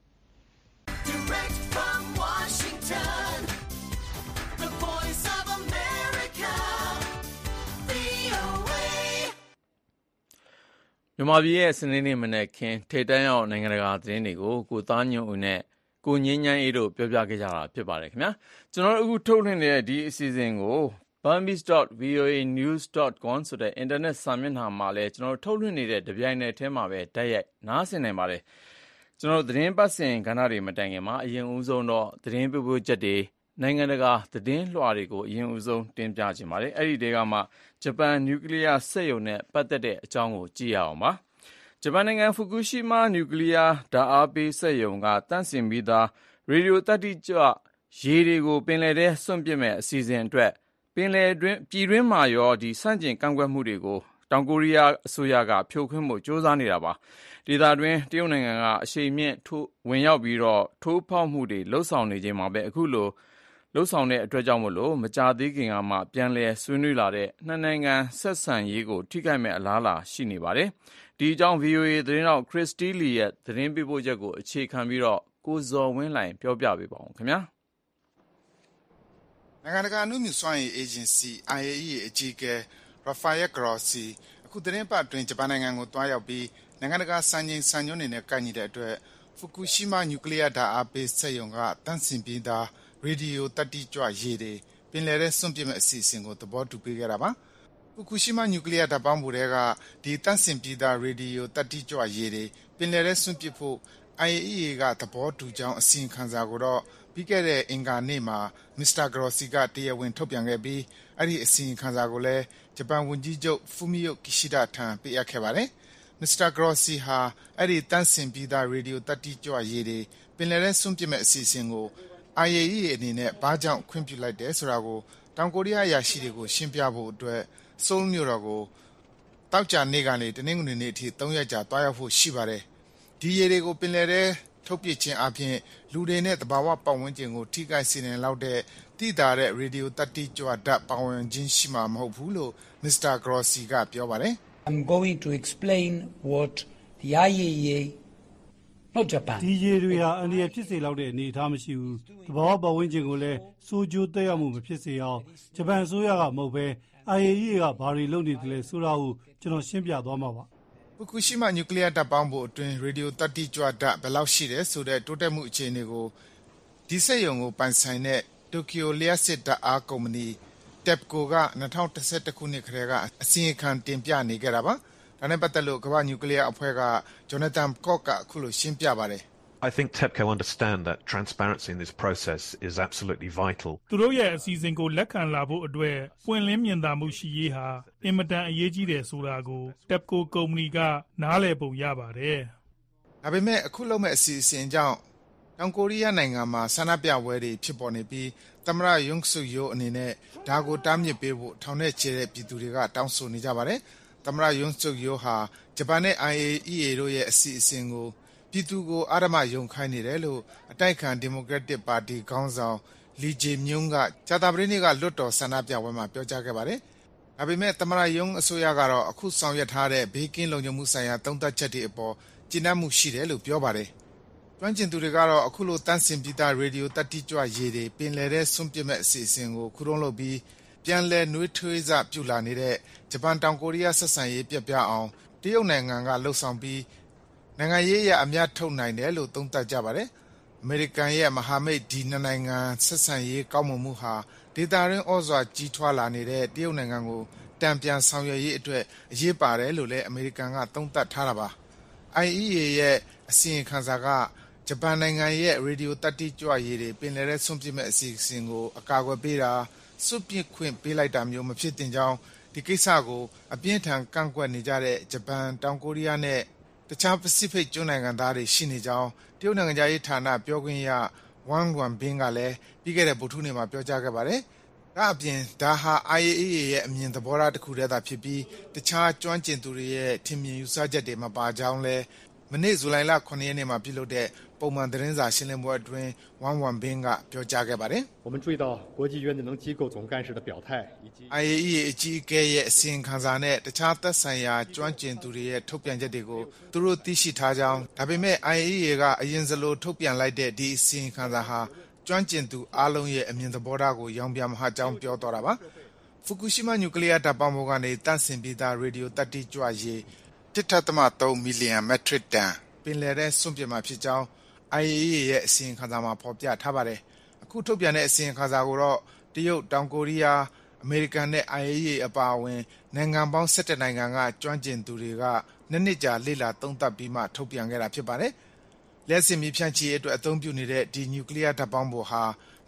မြန်မာပြည်ရဲ့စနေနေ့မနက်ခင်းထိပ်တန်းရောက်နိုင်ငံတကာသတင်းတွေကိုကိုသားညွန့်ဦးနဲ့ကိုငင်းငန်းအေးတို့ပြောပြခဲ့ကြတာဖြစ်ပါတယ်ခင်ဗျာကျွန်တော်တို့အခုထုတ်လွှင့်နေတဲ့ဒီအစီအစဉ်ကို burmese.voanews.com ဆိုတဲ့ internet စာမျက်နှာမှာလည်းကျွန်တော်တို့ထုတ်လွှင့်နေတဲ့တပြိုင်နက်တည်းမှာပဲတိုက်ရိုက်နားဆင်နိုင်ပါတယ်ကျွန်တော်တို့သတင်းပတ်စဉ်ကဏ္ဍတွေမတိုင်ခင်မှာအရင်ဦးဆုံးတော့သတင်းပြပို့ချက်တွေနိုင်ငံတကာသတင်းလွှာတွေကိုအရင်ဦးဆုံးတင်ပြခြင်းပါတယ်အဲ့ဒီတဲကမှဂျပန်နျူကလ িয়ার စက်ရုံနဲ့ပတ်သက်တဲ့အကြောင်းကိုကြည့်ရအောင်ပါဂျပန်နိုင်ငံဖူကူရှီမာနျူကလ িয়ার ဓာတ်အားပေးစက်ရုံကတန့်စင်ပြီးသားရေဒီယိုသတ္တိကြွရေတွေကိုပင်လယ်ထဲစွန့်ပစ်မဲ့အစီအစဉ်အတွက်ပင်လယ်တွင်းပြည်တွင်းမှာရောဆန့်ကျင်ကန့်ကွက်မှုတွေကိုတောင်ကိုရီးယားအစိုးရကဖြိုခွင်းဖို့ကြိုးစားနေတာပါဒေသတွင်းတရုတ်နိုင်ငံကအရှိန်မြင့်ဝင်ရောက်ပြီးတော့ထိုးဖောက်မှုတွေလှုပ်ဆောင်နေချိန်မှာပဲအခုလိုလှုပ်ဆောင်တဲ့အတွက်ကြောင့်မလို့မကြာသေးခင်ကမှပြန်လည်ဆွေးနွေးလာတဲ့နှစ်နိုင်ငံဆက်ဆံရေးကိုထိခိုက်မဲ့အလားအလာရှိနေပါတယ်ဒီအကြောင်း VOA သတင်းတောက်ခရစ်စတီလီရဲ့သတင်းပေးပို့ချက်ကိုအခြေခံပြီးတော့ကိုဇော်ဝင်းလှိုင်ပြောပြပေးပါဦးခင်ဗျာနိုင်ငံတကာအမှုမြူစွမ်းရည်အေဂျင်စီ IAEA အကြီးအကဲ Rafael Grossi အခုသတင်းပတ်အတွင်းဂျပန်နိုင်ငံကိုတွားရောက်ပြီးနိုင်ငံတကာစံချိန်စံညွှန်းတွေနဲ့ကိုက်ညီတဲ့အတွက်ဖူကူရှီမာနျူကလ িয়ার ဓာတ်အားပေးစက်ရုံကတန့်စင်ပြီးသားရေဒီယိုသတ္တိကြွရေတွေပင်လယ်ထဲစွန့်ပစ်မဲ့အစီအစဉ်ကိုသဘောတူပေးခဲ့တာပါဖူကူရှီမာနျူကလ িয়ার ဓာတ်ပေါင်းဖိုထဲကဒီတန့်စင်ပြီးသားရေဒီယိုသတ္တိကြွရေတွေပင်လယ်ထဲစွန့်ပစ်ဖို့ IAEA ကသဘောတူကြောင်းအစီရင်ခံစာကိုတော့ပြီးခဲ့တဲ့အင်္ဂါနေ့မှာမစ္စတာ Grossi ကတရားဝင်ထုတ်ပြန်ခဲ့ပြီးအဲ့ဒီအစီရင်ခံစာကိုလည်းဂျပန်ဝန်ကြီးချုပ် Fumio Kishida ထံပေးအပ်ခဲ့ပါတယ်မစ္စတာ Grossi ဟာအဲ့ဒီတန့်စင်ပြီးသားရေဒီယိုသတ္တိကြွရေတွေပင်လယ်ထဲစွန့်ပစ်မဲ့အစီအစဉ်ကို IAEA အနေနဲ့ဘာကြောင့်ခွင့်ပြုလိုက်တယ်ဆိုတာကိုတောင်ကိုရီးယားအရာရှိတွေကိုရှင်းပြဖို့အတွက်ဆိုးလ်မြို့တော်ကိုတောက်ကြနေ့ကနေတနင်္ဂနွေနေ့အထိ3ရက်ကြာတွားရောက်ဖို့ရှိပါတယ်ဒီရေတွေကိုပင်လယ်ထဲထုတ်ပစ်ခြင်းအပြင်လူတွေနဲ့တဘာဝပတ်ဝန်းကျင်ကိုထိခိုက်စေနိုင်လောက်တဲ့တိတာတဲ့ရေဒီယိုသတ္တိကြွဓာတ်ပါဝင်ခြင်းရှိမှာမဟုတ်ဘူးလို့မစ္စတာ Grossi ကပြောပါတယ် I'm going to explain what the IAEA not Japan ဒီရေတွေဟာအန္တရာယ်ဖြစ်စေလောက်တဲ့အနေအထားမရှိဘူးတဘာဝပတ်ဝန်းကျင်ကိုလည်းစိုးကျိုးသက်ရောက်မှုမဖြစ်စေအောင်ဂျပန်အစိုးရကမဟုတ်ဘဲ IAEA ကဘာတွေလုပ်နေတယ်လဲဆိုတာကိုကျွန်တော်ရှင်းပြသွားမှာပါဖူကူရှီမာနျူကလ িয়ার ဓာတ်ပေါင်းဖို့အတွင်းရေဒီယိုသတ္တိကြွဓာတ်ဘယ်လောက်ရှိတယ်ဆိုတဲ့တိုးတက်မှုအခြေအနေကိုဒီစက်ရုံကိုပိုင်ဆိုင်တဲ့တိုကျိုလျှပ်စစ်ဓာတ်အားကုမ္ပဏီ TEPCO က2011ခုနှစ်ကတည်းကအစီရင်ခံတင်ပြနေခဲ့တာပါဒါနဲ့ပတ်သက်လို့ကမ္ဘာနျူကလ িয়ার အဖွဲ့က Jonathan Cook ကအခုလိုရှင်းပြပါတယ် I think TEPCO understand that transparency in this process is absolutely vital. သူတို့ရဲ့အစီအစဉ်ကိုလက်ခံလာဖို့အတွက်ပွင့်လင်းမြင်သာမှုရှိရေးဟာအင်မတန်အရေးကြီးတယ်ဆိုတာကို TEPCO ကုမ္ပဏီကနားလည်ပုံရပါတယ်။ဒါပေမဲ့အခုလုပ်မဲ့အစီအစဉ်ကြောင့်တောင်ကိုရီးယားနိုင်ငံမှာဆန္ဒပြပွဲတွေဖြစ်ပေါ်နေပြီးသမ္မတယွန်းဆုယိုအနေနဲ့ဒါကိုတားမြစ်ပေးဖို့ထောင်ထဲချဲတဲ့ပြည်သူတွေကတောင်းဆိုနေကြပါတယ်။သမ္မတယွန်းဆုယိုဟာဂျပန်နဲ့ IAEA တို့ရဲ့အစီအစဉ်ကိုပြည်သူကိုအာဓမယုံခိုင်းနေတယ်လို့အတိုက်ခံဒီမိုကရက်တစ်ပါတီခေါင်းဆောင်လီဂျေမြုံကကြာသပတေးနေ့ကလွတ်တော်ဆန္ဒပြပွဲမှာပြောကြားခဲ့ပါတယ်။ဒါပေမဲ့သမ္မတယုံအစိုးရကတော့အခုဆောင်ရွက်ထားတဲ့ဘေးကင်းလုံခြုံမှုဆိုင်ရာသုံးသပ်ချက်တွေအပေါ်ကျေနပ်မှုရှိတယ်လို့ပြောပါတယ်။ကျွမ်းကျင်သူတွေကတော့အခုလိုတန်းစင်ပြီးသားရေဒီယိုတတိကြွရေတွေပင်လယ်ထဲဆွန့်ပစ်မဲ့အစီအစဉ်ကိုခုတုံးလုပ်ပြီးပြန်လည်နှွေးထွေးစပြုလာနေတဲ့ဂျပန်တောင်ကိုရီးယားဆက်ဆံရေးပြက်ပြအောင်တရုတ်နိုင်ငံကလှုပ်ဆောင်ပြီးနိုင်ငံရေးအရအများထုတ်နိုင်တယ်လို့သုံးသပ်ကြပါတယ်။အမေရိကန်ရဲ့မဟာမိတ်ဒီနှစ်နိုင်ငံဆက်ဆံရေးကောင်းမွန်မှုဟာဒေသတွင်းဩဇာကြီးထွားလာနေတဲ့တရုတ်နိုင်ငံကိုတံပြန်ဆောင်ရွက်ရေးအတွက်အရေးပါတယ်လို့လည်းအမေရိကန်ကသုံးသပ်ထားတာပါ။ IAEA ရဲ့အစီရင်ခံစာကဂျပန်နိုင်ငံရဲ့ရေဒီယိုတတိကြွရေတွေပင်လယ်ထဲဆွန့်ပစ်မဲ့အစီအစဉ်ကိုအကာအကွယ်ပေးတာစွန့်ပစ်ခွင့်ပေးလိုက်တာမျိုးမဖြစ်သင့်ကြောင်းဒီကိစ္စကိုအပြင်းထန်ကန့်ကွက်နေကြတဲ့ဂျပန်တောင်ကိုရီးယားနဲ့တခြားပစိဖိတ်ကျွန်းနိုင်ငံသားတွေရှိနေကြောင်းတရုတ်နိုင်ငံသားရေးဌာနပြောခွင့်ရဝမ်ဂွမ်ဘင်းကလည်းပြီးခဲ့တဲ့ဗုဒ္ဓဟူးနေ့မှာပြောကြားခဲ့ပါတယ်။ဒါအပြင်ဒါဟာ IAEA ရဲ့အမြင်သဘောထားတစ်ခုတည်းသာဖြစ်ပြီးတခြားကျွမ်းကျင်သူတွေရဲ့ထင်မြင်ယူဆချက်တွေမပါကြောင်းလည်းမနေ့ဇူလိုင်လ9ရက်နေ့မှာပြုလုပ်တဲ့ပုံမှန်သတင်းစာရှင်းလင်းပွဲအတွင်းဝမ်ဝမ်ဘင်းကပြောကြားခဲ့ပါတယ်။我们注意到国际原子能机构总干事的表态以及 IAEA အကြီးအကဲရဲ့အစီရင်ခံစာနဲ့တခြားသက်ဆိုင်ရာကျွမ်းကျင်သူတွေရဲ့ထုတ်ပြန်ချက်တွေကိုသူတို့သိရှိထားကြောင်းဒါပေမဲ့ IAEA ကအရင်စလိုထုတ်ပြန်လိုက်တဲ့ဒီအစီရင်ခံစာဟာကျွမ်းကျင်သူအားလုံးရဲ့အမြင်သဘောထားကိုရောင်ပြန်မဟကြောင်းပြောတော့တာပါ။ဖူကူရှီမာနျူကလ িয়ার တပ်ပေါင်းပေါ်ကနေတန့်စင်ပြီးသားရေဒီယိုတတိကြွရေ 1.3 မီလီယံမက်ထရစ်တန်ပင်လယ်ထဲစွန့်ပစ်မှာဖြစ်ကြောင်း IAEA ရဲ့အစီရင်ခံစာမှာဖော်ပြထားပါတယ်။အခုထုတ်ပြန်တဲ့အစီရင်ခံစာကိုတော့တရုတ်၊တောင်ကိုရီးယား၊အမေရိကန်နဲ့ IAEA အပါအဝင်နိုင်ငံပေါင်း17နိုင်ငံကကျွမ်းကျင်သူတွေကနှစ်ကြာလေ့လာသုံးသပ်ပြီးမှထုတ်ပြန်ခဲ့တာဖြစ်ပါတယ်။လျှပ်စစ်မီးဖြန့်ချိရေးအတွက်အသုံးပြုနေတဲ့ဒီနျူကလ িয়ার ဓာတ်ပေါင်းဖိုဟာ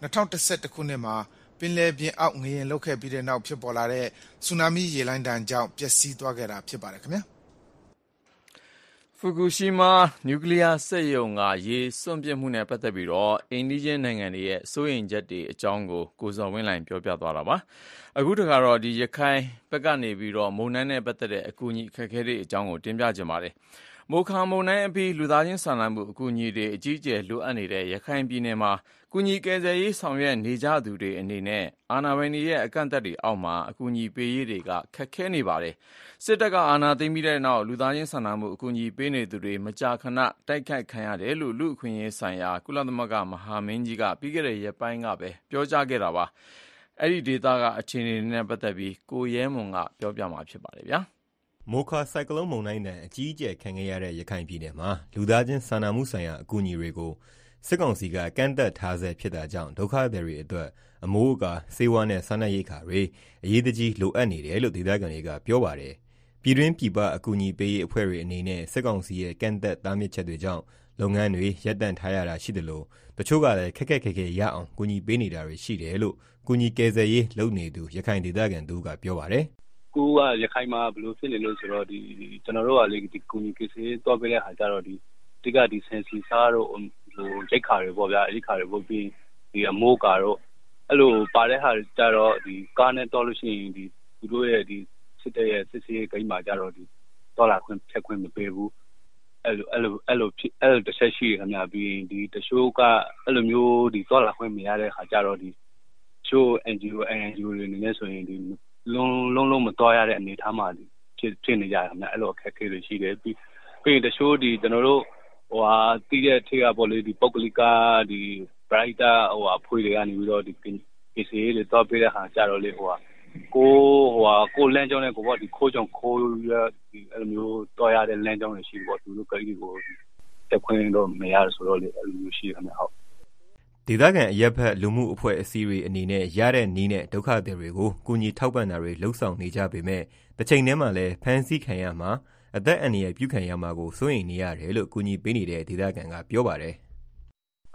2011ခုနှစ်မှာပင်လယ်ပြင်အောက်ငလျင်လှုပ်ခဲ့ပြီးတဲ့နောက်ဖြစ်ပေါ်လာတဲ့ဆူနာမီရေလှိုင်းဒဏ်ကြောင့်ပျက်စီးသွားခဲ့တာဖြစ်ပါတယ်ခင်ဗျာ။ဖူကူရှီမာနျူကလ িয়ার စက်ရုံကရေစွန့်ပစ်မှုနဲ့ပတ်သက်ပြီးတော့အိန္ဒိယနိုင်ငံတွေရဲ့စိုးရိမ်ချက်တွေအကြောင်းကိုကိုဇော်ဝင်းလှိုင်ပြောပြသွားတာပါ။အခုတခါတော့ဒီရခိုင်ဘက်ကနေပြီးတော့မုန်တိုင်းနဲ့ပတ်သက်တဲ့အကူအညီအခက်အခဲတွေအကြောင်းကိုတင်ပြကြပါတယ်။မိုခါမုန်တိုင်းအပြီးလူသားချင်းစာနာမှုအကူအညီတွေအကြီးအကျယ်လိုအပ်နေတဲ့ရခိုင်ပြည်နယ်မှာကူညီကယ်ဆယ်ရေးဆောင်ရွက်နေကြသူတွေအနေနဲ့အာဏာပိုင်တွေရဲ့အကန့်အသတ်တွေအောက်မှာအကူအညီပေးရေးတွေကခက်ခဲနေပါတယ်။စစ်တပ်ကအာဏာသိမ်းပြီးတဲ့နောက်လူသားချင်းစာနာမှုအကူအညီပေးနေသူတွေမကြာခဏတိုက်ခိုက်ခံရတယ်လို့လူ့အခွင့်အရေးဆိုင်ရာကုလသမဂ္ဂမဟာမင်းကြီးကပြီးခဲ့တဲ့ရက်ပိုင်းကပဲပြောကြားခဲ့တာပါ။အဲ့ဒီဒေသကအခြေအနေနဲ့ပတ်သက်ပြီးကိုရဲမွန်ကပြောပြမှာဖြစ်ပါတယ်ဗျာ။မိုခါဆိုင်ကလုန်းမုန်တိုင်းနဲ့အကြီးအကျယ်ခံခဲ့ရတဲ့ရခိုင်ပြည်နယ်မှာလူသားချင်းစာနာမှုဆိုင်ရာအကူအညီတွေကိုစစ်ကောင်စီကကန့်သက်ထားဆဲဖြစ်တာကြောင့်ဒုက္ခသည်တွေအတွက်အမိုးအကာဆေးဝါးနဲ့စားနပ်ရိက္ခာတွေအရေးတကြီးလိုအပ်နေတယ်လို့ဒေသခံတွေကပြောပါတယ်။ပြည်တွင်းပြည်ပအကူအညီပေးရေးအဖွဲ့တွေအနေနဲ့စစ်ကောင်စီရဲ့ကန့်သက်တားမြစ်ချက်တွေကြောင့်လုပ်ငန်းတွေရပ်တန့်ထားရတာရှိတယ်လို့တချို့ကလည်းခက်ခဲရအောင်ကူညီပေးနေတာတွေရှိတယ်လို့ကူညီကယ်ဆယ်ရေးလုပ်နေသူရခိုင်ဒေသခံတို့ကပြောပါတယ်။ကိုကရခိုင်မှာဘယ်လိုဖြစ်နေလို့ဆိုတော့ဒီကျွန်တော်တို့ကလေဒီကူညီကယ်ဆယ်ရေးတော့ပေးတဲ့ဟာကြတော့ဒီကဒီဆန်စီစားတော့ရိတ်ခါတွေပေါ့ဗျာရိတ်ခါတွေပို့ပြီးဒီအမိုးကာတော့အဲ့လိုပါတဲ့ဟာကြတော့ဒီကားနဲ့တော့လို့ရှိရင်ဒီသူတို့ရဲ့ဒီစစ်တဲ့ရဲ့စစ်စေးဂိမ်းမှာကြတော့ဒီတော်လာခွင့်ဖြတ်ခွင့်မပေးဘူးအဲ့လိုတစ်ချက်ရှိခင်ဗျာပြီးဒီတချို့ကအဲ့လိုမျိုးဒီတော်လာခွင့်မရတဲ့ခါကြတော့ဒီချို့ NGO တွေနေနေဆိုရင်ဒီလုံးမတော်ရတဲ့အနေအထားမှာဖြစ်နေကြတယ်ခင်ဗျာအဲ့လိုအခက်အခဲတွေရှိတယ်ပြီးရင်တချို့ဒီကျွန်တော်တို့တီးတဲ့ထေကပေါ့လေဒီပုဂ္ဂလိကဒီ brighter ဖွေတွေကနေပြီးတော့ဒီ KC တွေတော့ပေးတဲ့ဟာကြတော့လေကိုလမ်းကြောင်းနဲ့ကိုပေါ့ဒီခိုးကြောင်ခိုးရဒီအဲ့လိုမျိုးတော်ရတဲ့လမ်းကြောင်းတွေရှိပေါ့သူတို့ကိကိုတက်ခွင့်တော့မရဆိုတော့လေအဲ့လိုမျိုးရှိခင်ဗျဟုတ်ဒေသခံအရက်ဖက်လူမှုအဖွဲ့အစည်းတွေအနေနဲ့ရတဲ့နည်းနဲ့ဒုက္ခသည်တွေကိုကူညီထောက်ပံ့တာတွေလှုံ့ဆော်နေကြပေမဲ့တစ်ချိန်တည်းမှာလည်းဖမ်းဆီးခံရမှာအသက်အန္တရာယ်ပြုခံရမှာကိုစိုးရိမ်နေရတယ်လို့ကူညီပေးနေတဲ့ဒေသခံကပြောပါတယ်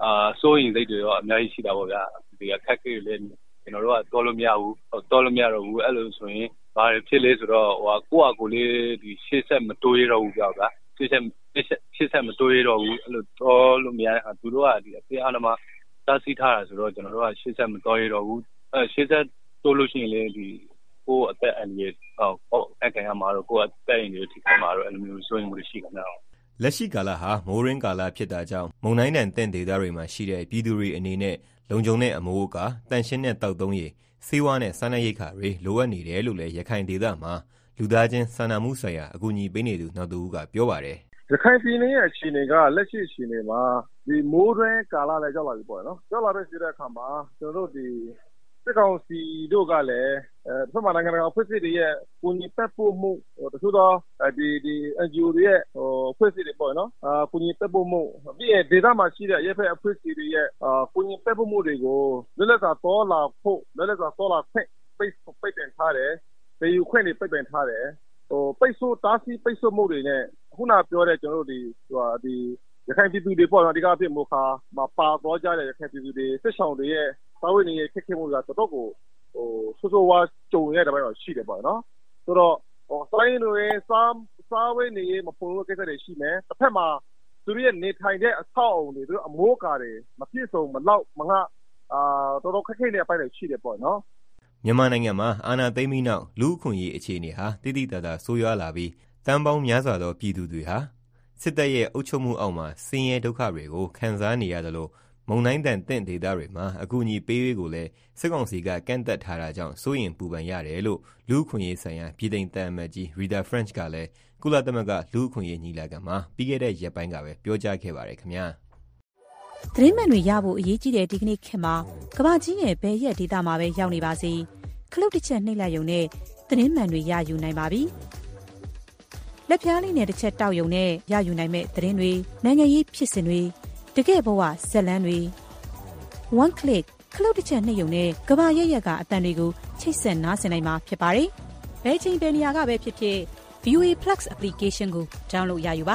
စိုးရင်စိတ်တွေရောအများကြီးရှိတာပေါ့ဗျာဒီအခက်အခဲတွေလည်းကျွန်တော်တို့ကတော်လို့မရဘူးတော်လို့မရတော့ဘူးအဲ့လိုဆိုရင်ဘာဖြစ်လဲဆိုတော့ကိုယ့်အကိုလေးဒီရှေ့ဆက်မတိုးရတော့ဘူးဗျာရှေ့ဆက်မတိုးရတော့ဘူးအဲ့လိုတော်လို့မရတဲ့သူတို့ကဒီအဖေအားလုံးမှာတားဆီးထားတာဆိုတော့ကျွန်တော်တို့ကရှေ့ဆက်မတိုးရတော့ဘူးရှေ့ဆက်တိုးလို့ရှိရင်လေဒီကိုယ့်အသက်အန္တရာယ်အခက်အခဲမှာတော့ကိုယ့်အသက်အန္တရာယ်ထိခိုက်မှာတော့အဲ့လိုမျိုးစိုးရိမ်မှုရှိကြတယ်လက်ရှိကာလဟာမိုးရင်းကာလဖြစ်တာကြောင့်မုန်တိုင်းတန်တင့်ဒေသတွေမှာရှိတဲ့ပြည်သူတွေအနေနဲ့လုံခြုံတဲ့အမိုးအကာတန်ရှင်းတဲ့တောက်သုံးရည်ဆေးဝါးနဲ့စားနပ်ရိက္ခာတွေလိုအပ်နေတယ်လို့လည်းရခိုင်ဒေသမှာလူသားချင်းစာနာမှုဆိုင်ရာအကူအညီပေးနေသူနောက်သူကပြောပါတယ်ရခိုင်ပြည်နယ်ရဲ့အခြေအနေကလက်ရှိအခြေအနေမှာဒီမိုးရင်းကာလလည်းရောက်လာပြီပေါ့နော်ရောက်လာတဲ့ရှိတဲ့အခါမှာကျွန်တော်တို့ဒီစစ်ကောင်စီတို့ကလည်းဒီမှာနိုင်ငံတကာအဖွဲ့အစည်းတွေရဲ့ကိုညီပတ်ဖို့မှုတချို့တော့ဒီ NGO တွေရဲ့အဖွဲ့အစည်းတွေပေါ့နော်ကိုညီပတ်ဖို့မှုပြီးရင်ဒေသမှာရှိတဲ့ရပ်ဖက်အဖွဲ့အစည်းတွေရဲ့ကိုညီပတ်ဖို့မှုတွေကိုလက်လက်စာတော်လာဖို့လက်လက်စာတော်လာခွင့်ပိတ်ပင်ထားတယ်ပေယူခွင့်တွေပိတ်ပင်ထားတယ်ပိတ်ဆို့တားဆီးပိတ်ဆို့မှုတွေနဲ့ခုနပြောတဲ့ကျွန်တော်တို့ဒီရခိုင်ပြည်သူတွေပေါ့နော်ဒီကပြမိုခါမှာပါတော့ကြတဲ့ရခိုင်ပြည်သူတွေစစ်ဆောင်တွေရဲ့စာဝတ်နေရခက်ခဲမှုကတော်တော်ကိုဆိုးဆိုးဝါးကြုံရတဲ့ဘက်တော့ရှိတယ်ပေါ့နော်ဆိုတော့စိုင်းတွေစာဝတ်နေရမပုံလို့ကိစ္စတွေရှိမယ်တစ်ဖက်မှာသူတို့ရဲ့နေထိုင်တဲ့အဆောက်အအုံတွေသူတို့အမိုးကာတွေမပြည့်စုံမလောက်မငါတော်တော်ခက်ခဲနေတဲ့အပိုင်းတွေရှိတယ်ပေါ့နော်မြန်မာနိုင်ငံမှာအာဏာသိမ်းပြီးနောက်လူ့အခွင့်အရေးအခြေအနေဟာတိတိတတ်တာဆိုးရွားလာပြီးတန်ပေါင်းများစွာသောပြည်သူတွေဟာစစ်တပ်ရဲ့အုပ်ချုပ်မှုအောက်မှာဆင်းရဲဒုက္ခတွေကိုခံစားနေရတယ်လို့မုန်တိုင်းတန်တင့်ဒေသတွေမှာအကူအညီပေးရေးကိုလည်းစစ်ကောင်စီကကန့်သက်ထားတာကြောင့်စိုးရိမ်ပူပန်ရတယ်လို့လူ့အခွင့်အရေးဆိုင်ရာပြည်ထောင်တန်အမတ်ကြီး Rita French ကလည်းကုလသမဂ္ဂလူ့အခွင့်အရေးညီလာခံမှာပြီးခဲ့တဲ့ရက်ပိုင်းကပဲပြောကြားခဲ့ပါတယ်ခင်ဗျာသတင်းမှန်တွေရဖို့အရေးကြီးတဲ့ဒီကနေ့ခေတ်မှာကမ္ဘာကြီးရဲ့ဘယ်ရက်ဒေသမှာပဲရောက်နေပါစေခလုတ်တစ်ချက်နှိပ်လိုက်ရုံနဲ့သတင်းမှန်တွေရယူနိုင်ပါပြီလက်ပြားလေးနဲ့တစ်ချက်တောက်ရုံနဲ့ရယူနိုင်မဲ့သတင်းတွေနိုင်ငံရေးဖြစ်စဉ်တွေတကယ့်ဘဝဇက်လန်းတွေ one click ခလုတ်တစ်ချက်နှိပ်ရုံနဲ့ကမ္ဘာရဲ့ရက်ကအတန်တွေကိုချိတ်ဆက်နားဆင်နိုင်မှာဖြစ်ပါတယ်ဘယ်ချိန်ဘယ်နေရာကပဲဖြစ်ဖြစ် VOA Plus application ကို download ရယူပါ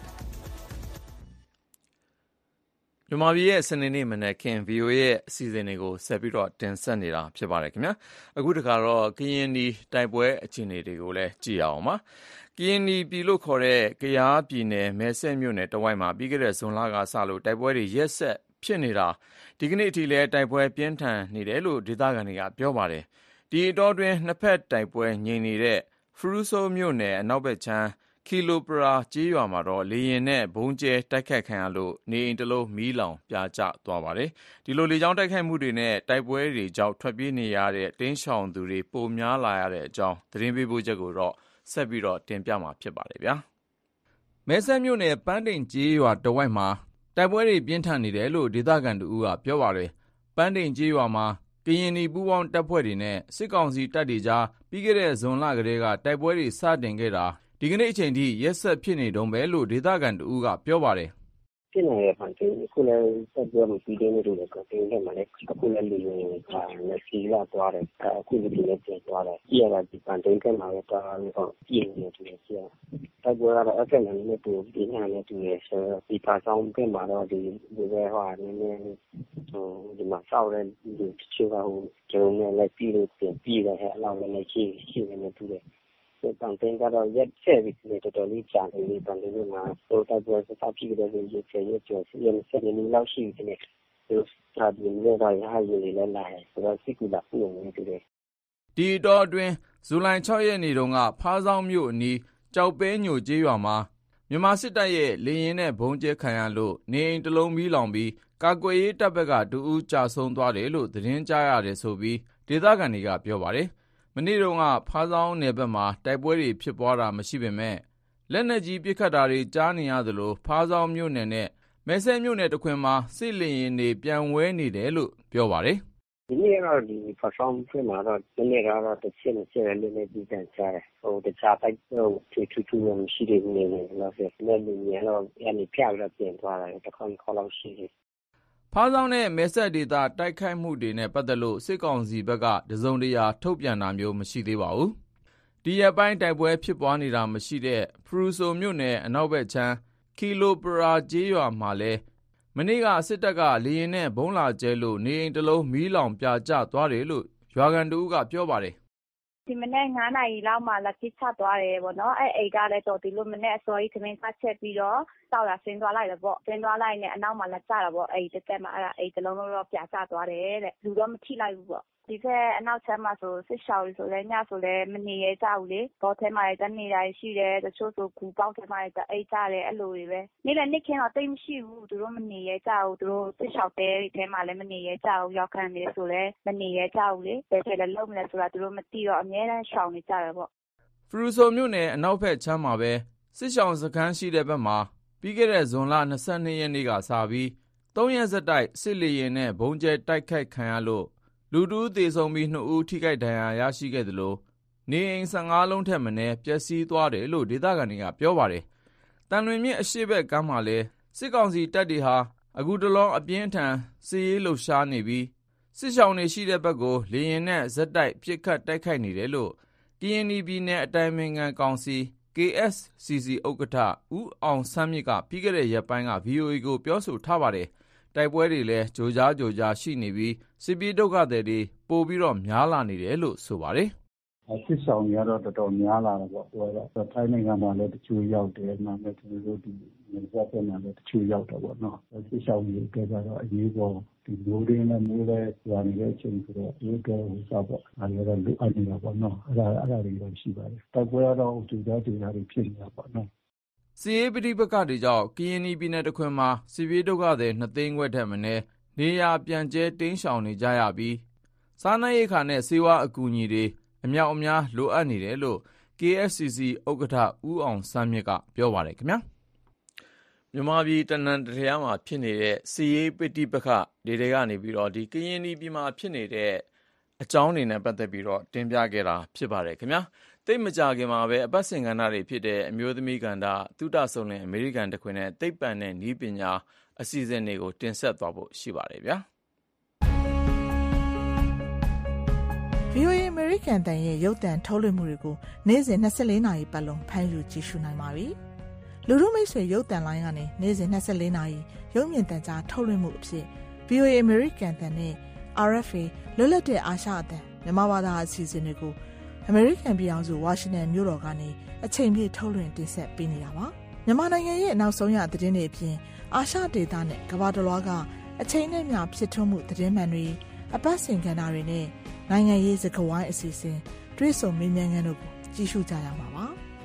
မြန်မာပြည်ရဲ့စနေနေ့မနက်ခင်း VOA ရဲ့အစီအစဉ်တွေကိုဆက်ပြီးတော့တင်ဆက်နေတာဖြစ်ပါတယ်ခင်ဗျာအခုတခါတော့ကရင်နီတိုက်ပွဲအခြေအနေတွေကိုလည်းကြည့်အောင်ပါကရင်နီပြည်လို့ခေါ်တဲ့ကယားပြည်နယ်မဲဆက်မြို့နယ်တဝိုက်မှာပြီးခဲ့တဲ့ဇွန်လကစလို့တိုက်ပွဲတွေရက်ဆက်ဖြစ်နေတာဒီကနေ့အထိလည်းတိုက်ပွဲပြင်းထန်နေတယ်လို့ဒေသခံတွေကပြောပါတယ်ဒီအတောအတွင်းနှစ်ဖက်တိုက်ပွဲငြိမ်နေတဲ့ဖရူဆိုမြို့နယ်အနောက်ဘက်ခြမ်းကီလိုပရာကျေးရွာမှာတော့လေရင်နဲ့ဘုံကျဲတိုက်ခတ်ခံရလို့နေအိမ်တစ်လုံးမီးလောင်ပြာကျသွားပါတယ်ဒီလိုလေကြောင်းတိုက်ခိုက်မှုတွေနဲ့တိုက်ပွဲတွေကြောင့်ထွက်ပြေးနေရတဲ့တင်းရှောင်သူတွေပိုများလာရတဲ့အကြောင်းသတင်းပေးပို့ချက်ကိုတော့ဆက်ပြီးတော့တင်ပြမှာဖြစ်ပါတယ်ဗျာမဲဆက်မြို့နယ်ပန်းတိန်ကျေးရွာတဝိုက်မှာတိုက်ပွဲတွေပြင်းထန်နေတယ်လို့ဒေသခံတို့ကပြောပါတယ်ပန်းတိန်ကျေးရွာမှာကရင်နီပူးပေါင်းတပ်ဖွဲ့တွေနဲ့စစ်ကောင်စီတပ်တွေကြားပြီးခဲ့တဲ့ဇွန်လကတည်းကတိုက်ပွဲတွေစတင်ခဲ့တာဒီကနေ့အချိန်ထိရက်ဆက်ဖြစ်နေတုန်းပဲလို့ဒေသခံတို့ကပြောပါတယ်ဖြစ်နေတဲ့ဖန်တီးခုလည်းဆက်ပြောမပြီးသေးဘူးလို့ကတင်တယ်မှာလည်းအခုလည်းလူတွေလက်စီလာသွားတယ်အခုလူတွေလည်းပြန်သွားတယ်ကြည့်ရတာဒီဖန်တီးကမှလည်းတာတော့ပြင်းနေတယ်ကြည့်တိုက်ပွဲကတော့အဲ့ဒါလည်းတူပြင်းနေတယ်တူရယ်ဆိုဒီပါဆောင်ကမှတော့ဒီပဲဟောနည်းနည်းဒီမှာစောက်တဲ့ဒီချိုးကဟိုကျွန်တော်လည်းပြီးလို့ပြန်ပြီးတယ်ဟဲ့အလောက်လည်းရှိနေတူတယ်တန်တင်ကတော့ရက်ဆက်ပြီးတော်တော်လေးကြာနေပြီတန်တင်မှာဟိုတိုက်ပွဲစဖြစ်တဲ့ရက်ဆက်ကျော်စီရက်ဆက်နေလောက်ရှိတယ်ဟိုစာဒီလည်းတော့ဟာရည်လည်းလာတယ်ဆိုတော့စိတ်ကူလာပြည့်နေတယ်ဒီတော့အတွင်းဇူလိုင်6ရက်နေ့တုန်းကဖားဆောင်မြို့အနီးကြောက်ပဲညိုကျေးရွာမှာမြန်မာစစ်တပ်ရဲ့လေရင်နဲ့ဘုံကျဲခံရလို့နေအိမ်တစ်လုံးမီးလောင်ပြီးကာကွယ်ရေးတပ်ဘက်ကတူဦးကြာဆုံးသွားတယ်လို့သတင်းကြားရတယ်ဆိုပြီးဒေသခံတွေကပြောပါတယ်မနေ့တုန်းကဖားဆောင်နယ်ဘက်မှာတိုက်ပွဲတွေဖြစ်ပွားတာမရှိပေမဲ့လက်နက်ကြီးပစ်ခတ်တာတွေကြားနေရသလိုဖားဆောင်မြို့နယ်နဲ့မဲဆဲမြို့နယ်တခွင်မှာစစ်လေရင်တွေပြန်ဝဲနေတယ်လို့ပြောပါတယ်ဒီနေ့ကတော့ဒီဖာဆောင်ပြန်มาတော့ဒီနေ့ကတော့တစ်ချက်နဲ့ချက်လေးနဲ့ဒီတန်ချာတယ်ဟိုတခြားတိုက်ထူမရှိတဲ့နေနေလို့ဆိုလည်းလူများတော့အဲ့ဒီဖြောက်တော့ပြန်သွားတယ်တစ်ခါခေါ်လောက်ရှိတယ်ဖားဆောင်နဲ့မဲဆက်ဒေသတိုက်ခိုက်မှုတွေနဲ့ပတ်သက်လို့စစ်ကောင်စီဘက်ကတစုံတရာထုတ်ပြန်တာမျိုးမရှိသေးပါဘူးဒီရက်ပိုင်းတိုက်ပွဲဖြစ်ပွားနေတာမရှိတဲ့ဖရူဆိုမြို့နယ်အနောက်ဘက်ခြမ်းကီလိုပရာကျေးရွာမှာလည်းမမနေ့ကစစ်တပ်ကလေယာဉ်နဲ့ဗုံးလာကျဲလို့နေအိမ်တစ်လုံးမီးလောင်ပြာကျသွားတယ်လို့ရွာခံတဦးကပြောပါတယ်ဒီမနေ့9 နာရီလောက်မှလက်ကြီးချသွားတယ်ပေါ့နော်အဲ့အိမ်ကလည်းတော်ဒီလိုမနေ့အစောကြီးခမင်းစားချက်ပြီးတော့တောက်ရဆင်းသွားလိုက်တယ်ပေါ့ဆင်းသွားလိုက်နဲ့အနောက်မှာလက်ကျတာပေါ့အဲ့ဒီတက်မှာအဲ့ဒါအိမ်တစ်လုံးလုံးတော့ပြာကျသွားတယ်တဲ့လူတော့မထိလိုက်ဘူးပေါ့ဒီဖက်အနောက်ချမ်းမှာဆိုစစ်ရှောင်းဆိုလဲညဆိုလဲမနေရကြဘူးလေဘောထဲမှာတနေရရှိတယ်တချို့ဆိုကူပေါက်ထဲမှာတအိတ်ကြတယ်အဲ့လိုတွေပဲနေ့လည်းနေ့ခင်းတော့တိတ်မရှိဘူးသူတို့မနေရကြဘူးသူတို့စစ်ရှောင်းတဲထဲမှာလည်းမနေရကြဘူးရောက်ခံနေဆိုလဲမနေရကြဘူးလေဘယ်ထဲလဲလုံးမလဲဆိုတာသူတို့မသိတော့အများအားရှောင်းနေကြတယ်ပေါ့ဖရူဆိုမြို့နယ်အနောက်ဘက်ချမ်းမှာပဲစစ်ရှောင်းစခန်းရှိတဲ့ဘက်မှာပြီးခဲ့တဲ့ဇွန်လ22ရက်နေ့ကစပြီး3ရက်ဆက်တိုက်စစ်လေယာဉ်နဲ့ဘုံကျဲတိုက်ခိုက်ခံရလို့လူတူသေဆုံးပြီး2ဦးထိခိုက်ဒဏ်ရာရရှိခဲ့သလိုနေအိမ်15လုံးထက်မနည်းပျက်စီးသွားတယ်လို့ဒေသခံတွေကပြောပါတယ်။တန်လွင်မြစ်အရှေ့ဘက်ကမ်းမှာလည်းစစ်ကောင်စီတပ်တွေဟာအခုတလောအပြင်းထန်စစ်ရေးလှုပ်ရှားနေပြီးစစ်ရှောင်းတွေရှိတဲ့ဘက်ကိုလေယာဉ်နဲ့ဇက်တိုက်ပစ်ခတ်တိုက်ခိုက်နေတယ်လို့ကရင်ပြည်နယ်အတိုင်းအမြံကောင်စီ KSCC ဥက္ကဋ္ဌဦးအောင်ဆန်းမြစ်ကပြီးခဲ့တဲ့ရက်ပိုင်းက VOA ကိုပြောဆိုထားပါတယ်။တိုက်ပွဲတွေလည်းကြိုကြားရှိနေပြီးစစ်ပြေးဒုက္ခသည်တွေပိုပြီးတော့များလာနေတယ်လို့ဆိုပါတယ်။စစ်ဆောင်တွေကတော့တော်တော်များလာတယ်ပေါ့။ထိုင်းနိုင်ငံမှာလည်းတချို့ရောက်တယ်။နောက်ကျွန်တော်တို့ဒီနယ်စပ်ဘက်မှာလည်းတချို့ရောက်တယ်ပေါ့နော်။စစ်ဆောင်တွေကတော့အရေးပေါ်ဒီမိုးရင်းနဲ့မိုးလဲရွာနေတဲ့အချိန်ဆိုတော့ဒီကတော့စားပေါ့။အဲဒါလိုအပ်နေတာပေါ့နော်။အဲဒါတွေတော့ရှိပါတယ်။တိုက်ပွဲကတော့ကြိုကြားတွေဖြစ်နေတာပေါ့နော်။စစ်ရေးပဋိပက္ခတွေကြောင့်ကရင်ပြည်နယ်တစ်ခွင်မှာစစ်ပြေးဒုက္ခသည်2သိန်းခွဲထက်မနည်းနေရာပြန်ကျဲတိမ်းရှောင်နေကြရပြီးစားနပ်ရိက္ခာနဲ့ဆေးဝါးအကူအညီတွေအမြောက်အများလိုအပ်နေတယ်လို့ KSCC ဥက္ကဋ္ဌဦးအောင်ဆန်းမြစ်ကပြောပါတယ်ခင်ဗျာမြန်မာပြည်တနင်္သာရီမှာဖြစ်နေတဲ့စစ်ရေးပဋိပက္ခတွေကနေပြီးတော့ဒီကရင်ပြည်မှာဖြစ်နေတဲ့အကြောင်းတွေနဲ့ပတ်သက်ပြီးတော့တင်ပြခဲ့တာဖြစ်ပါတယ်ခင်ဗျာသိမကြခင်မှာပဲအပတ်စဉ်ကဏ္ဍတွေဖြစ်တဲ့အမျိုးသမီးကဏ္ဍသုတဆုံလင်အမေရိကန်တခွင်နဲ့သိပ္ပံနဲ့နည်းပညာအစီအစဉ်တွေကိုတင်ဆက်သွားဖို့ရှိပါတယ်ဗျာ VOA American တန်ရဲ့ရုပ်သံထုတ်လွှင့်မှုတွေကိုနေ့စဉ်24နာရီပတ်လုံးဖမ်းယူကြည့်ရှုနိုင်ပါပြီ။လူထုမိတ်ဆွေရုပ်သံလိုင်းကနေနေ့စဉ်24နာရီရုပ်မြင်သံကြားထုတ်လွှင့်မှုအဖြစ် VOA American တန်နဲ့ RFA လွတ်လပ်တဲ့အာရှအသံမြန်မာဘာသာအစီအစဉ်တွေကို American ပြည်အောင်စု Washington မြို့တော်ကနေအချိန်ပြည့်ထုတ်လွှင့်တင်ဆက်ပေးနေတာပါ။မြန်မာနိုင်ငံရဲ့နောက်ဆုံးရသတင်းတွေအပြင်အာရှဒေသနဲ့ကမ္ဘာတစ်လွှားကအချိန်နဲ့မျှဖြစ်ထွန်းမှုသတင်းမှန်တွေအပတ်စဉ်ကဏ္ဍတွေနဲ့နိုင်ငံရေးစကားဝိုင်းအစီအစဉ်တွေ့ဆုံမေးမြန်းခန်းတို့ကိုကြည့်ရှုကြရမှာပါ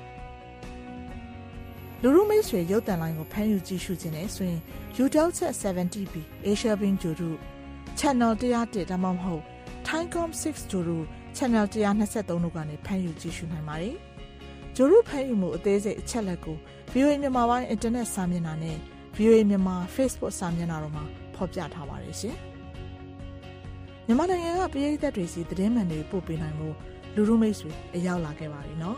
လူလူမိတ်ဆွေရုပ်သံလိုင်းကိုဖမ်းယူကြည့်ရှုခြင်းနဲ့ဆိုရင် YouTube 70B Asia Bin Juru Channel 101ဒါမှမဟုတ် Timecom 6 Juru Channel 123တို့ကနေဖမ်းယူကြည့်ရှုနိုင်ပါတယ်ဂျိုရုဖမ်းယူမှုအသေးစိတ်အချက်လက်ကို VOA မြန်မာပိုင်း Internet စာမျက်နှာနဲ့ VOA မြန်မာ Facebook စာမျက်နှာတို့မှာဖော်ပြထားပါတယ်ရှင်မြန်မာနိုင်ငံကပြည်သက်တွေစီသတင်းမှန်တွေပို့ပေးနိုင်မှုလူလူမိတ်ဆွေအရောက်လာခဲ့ပါပြီနော်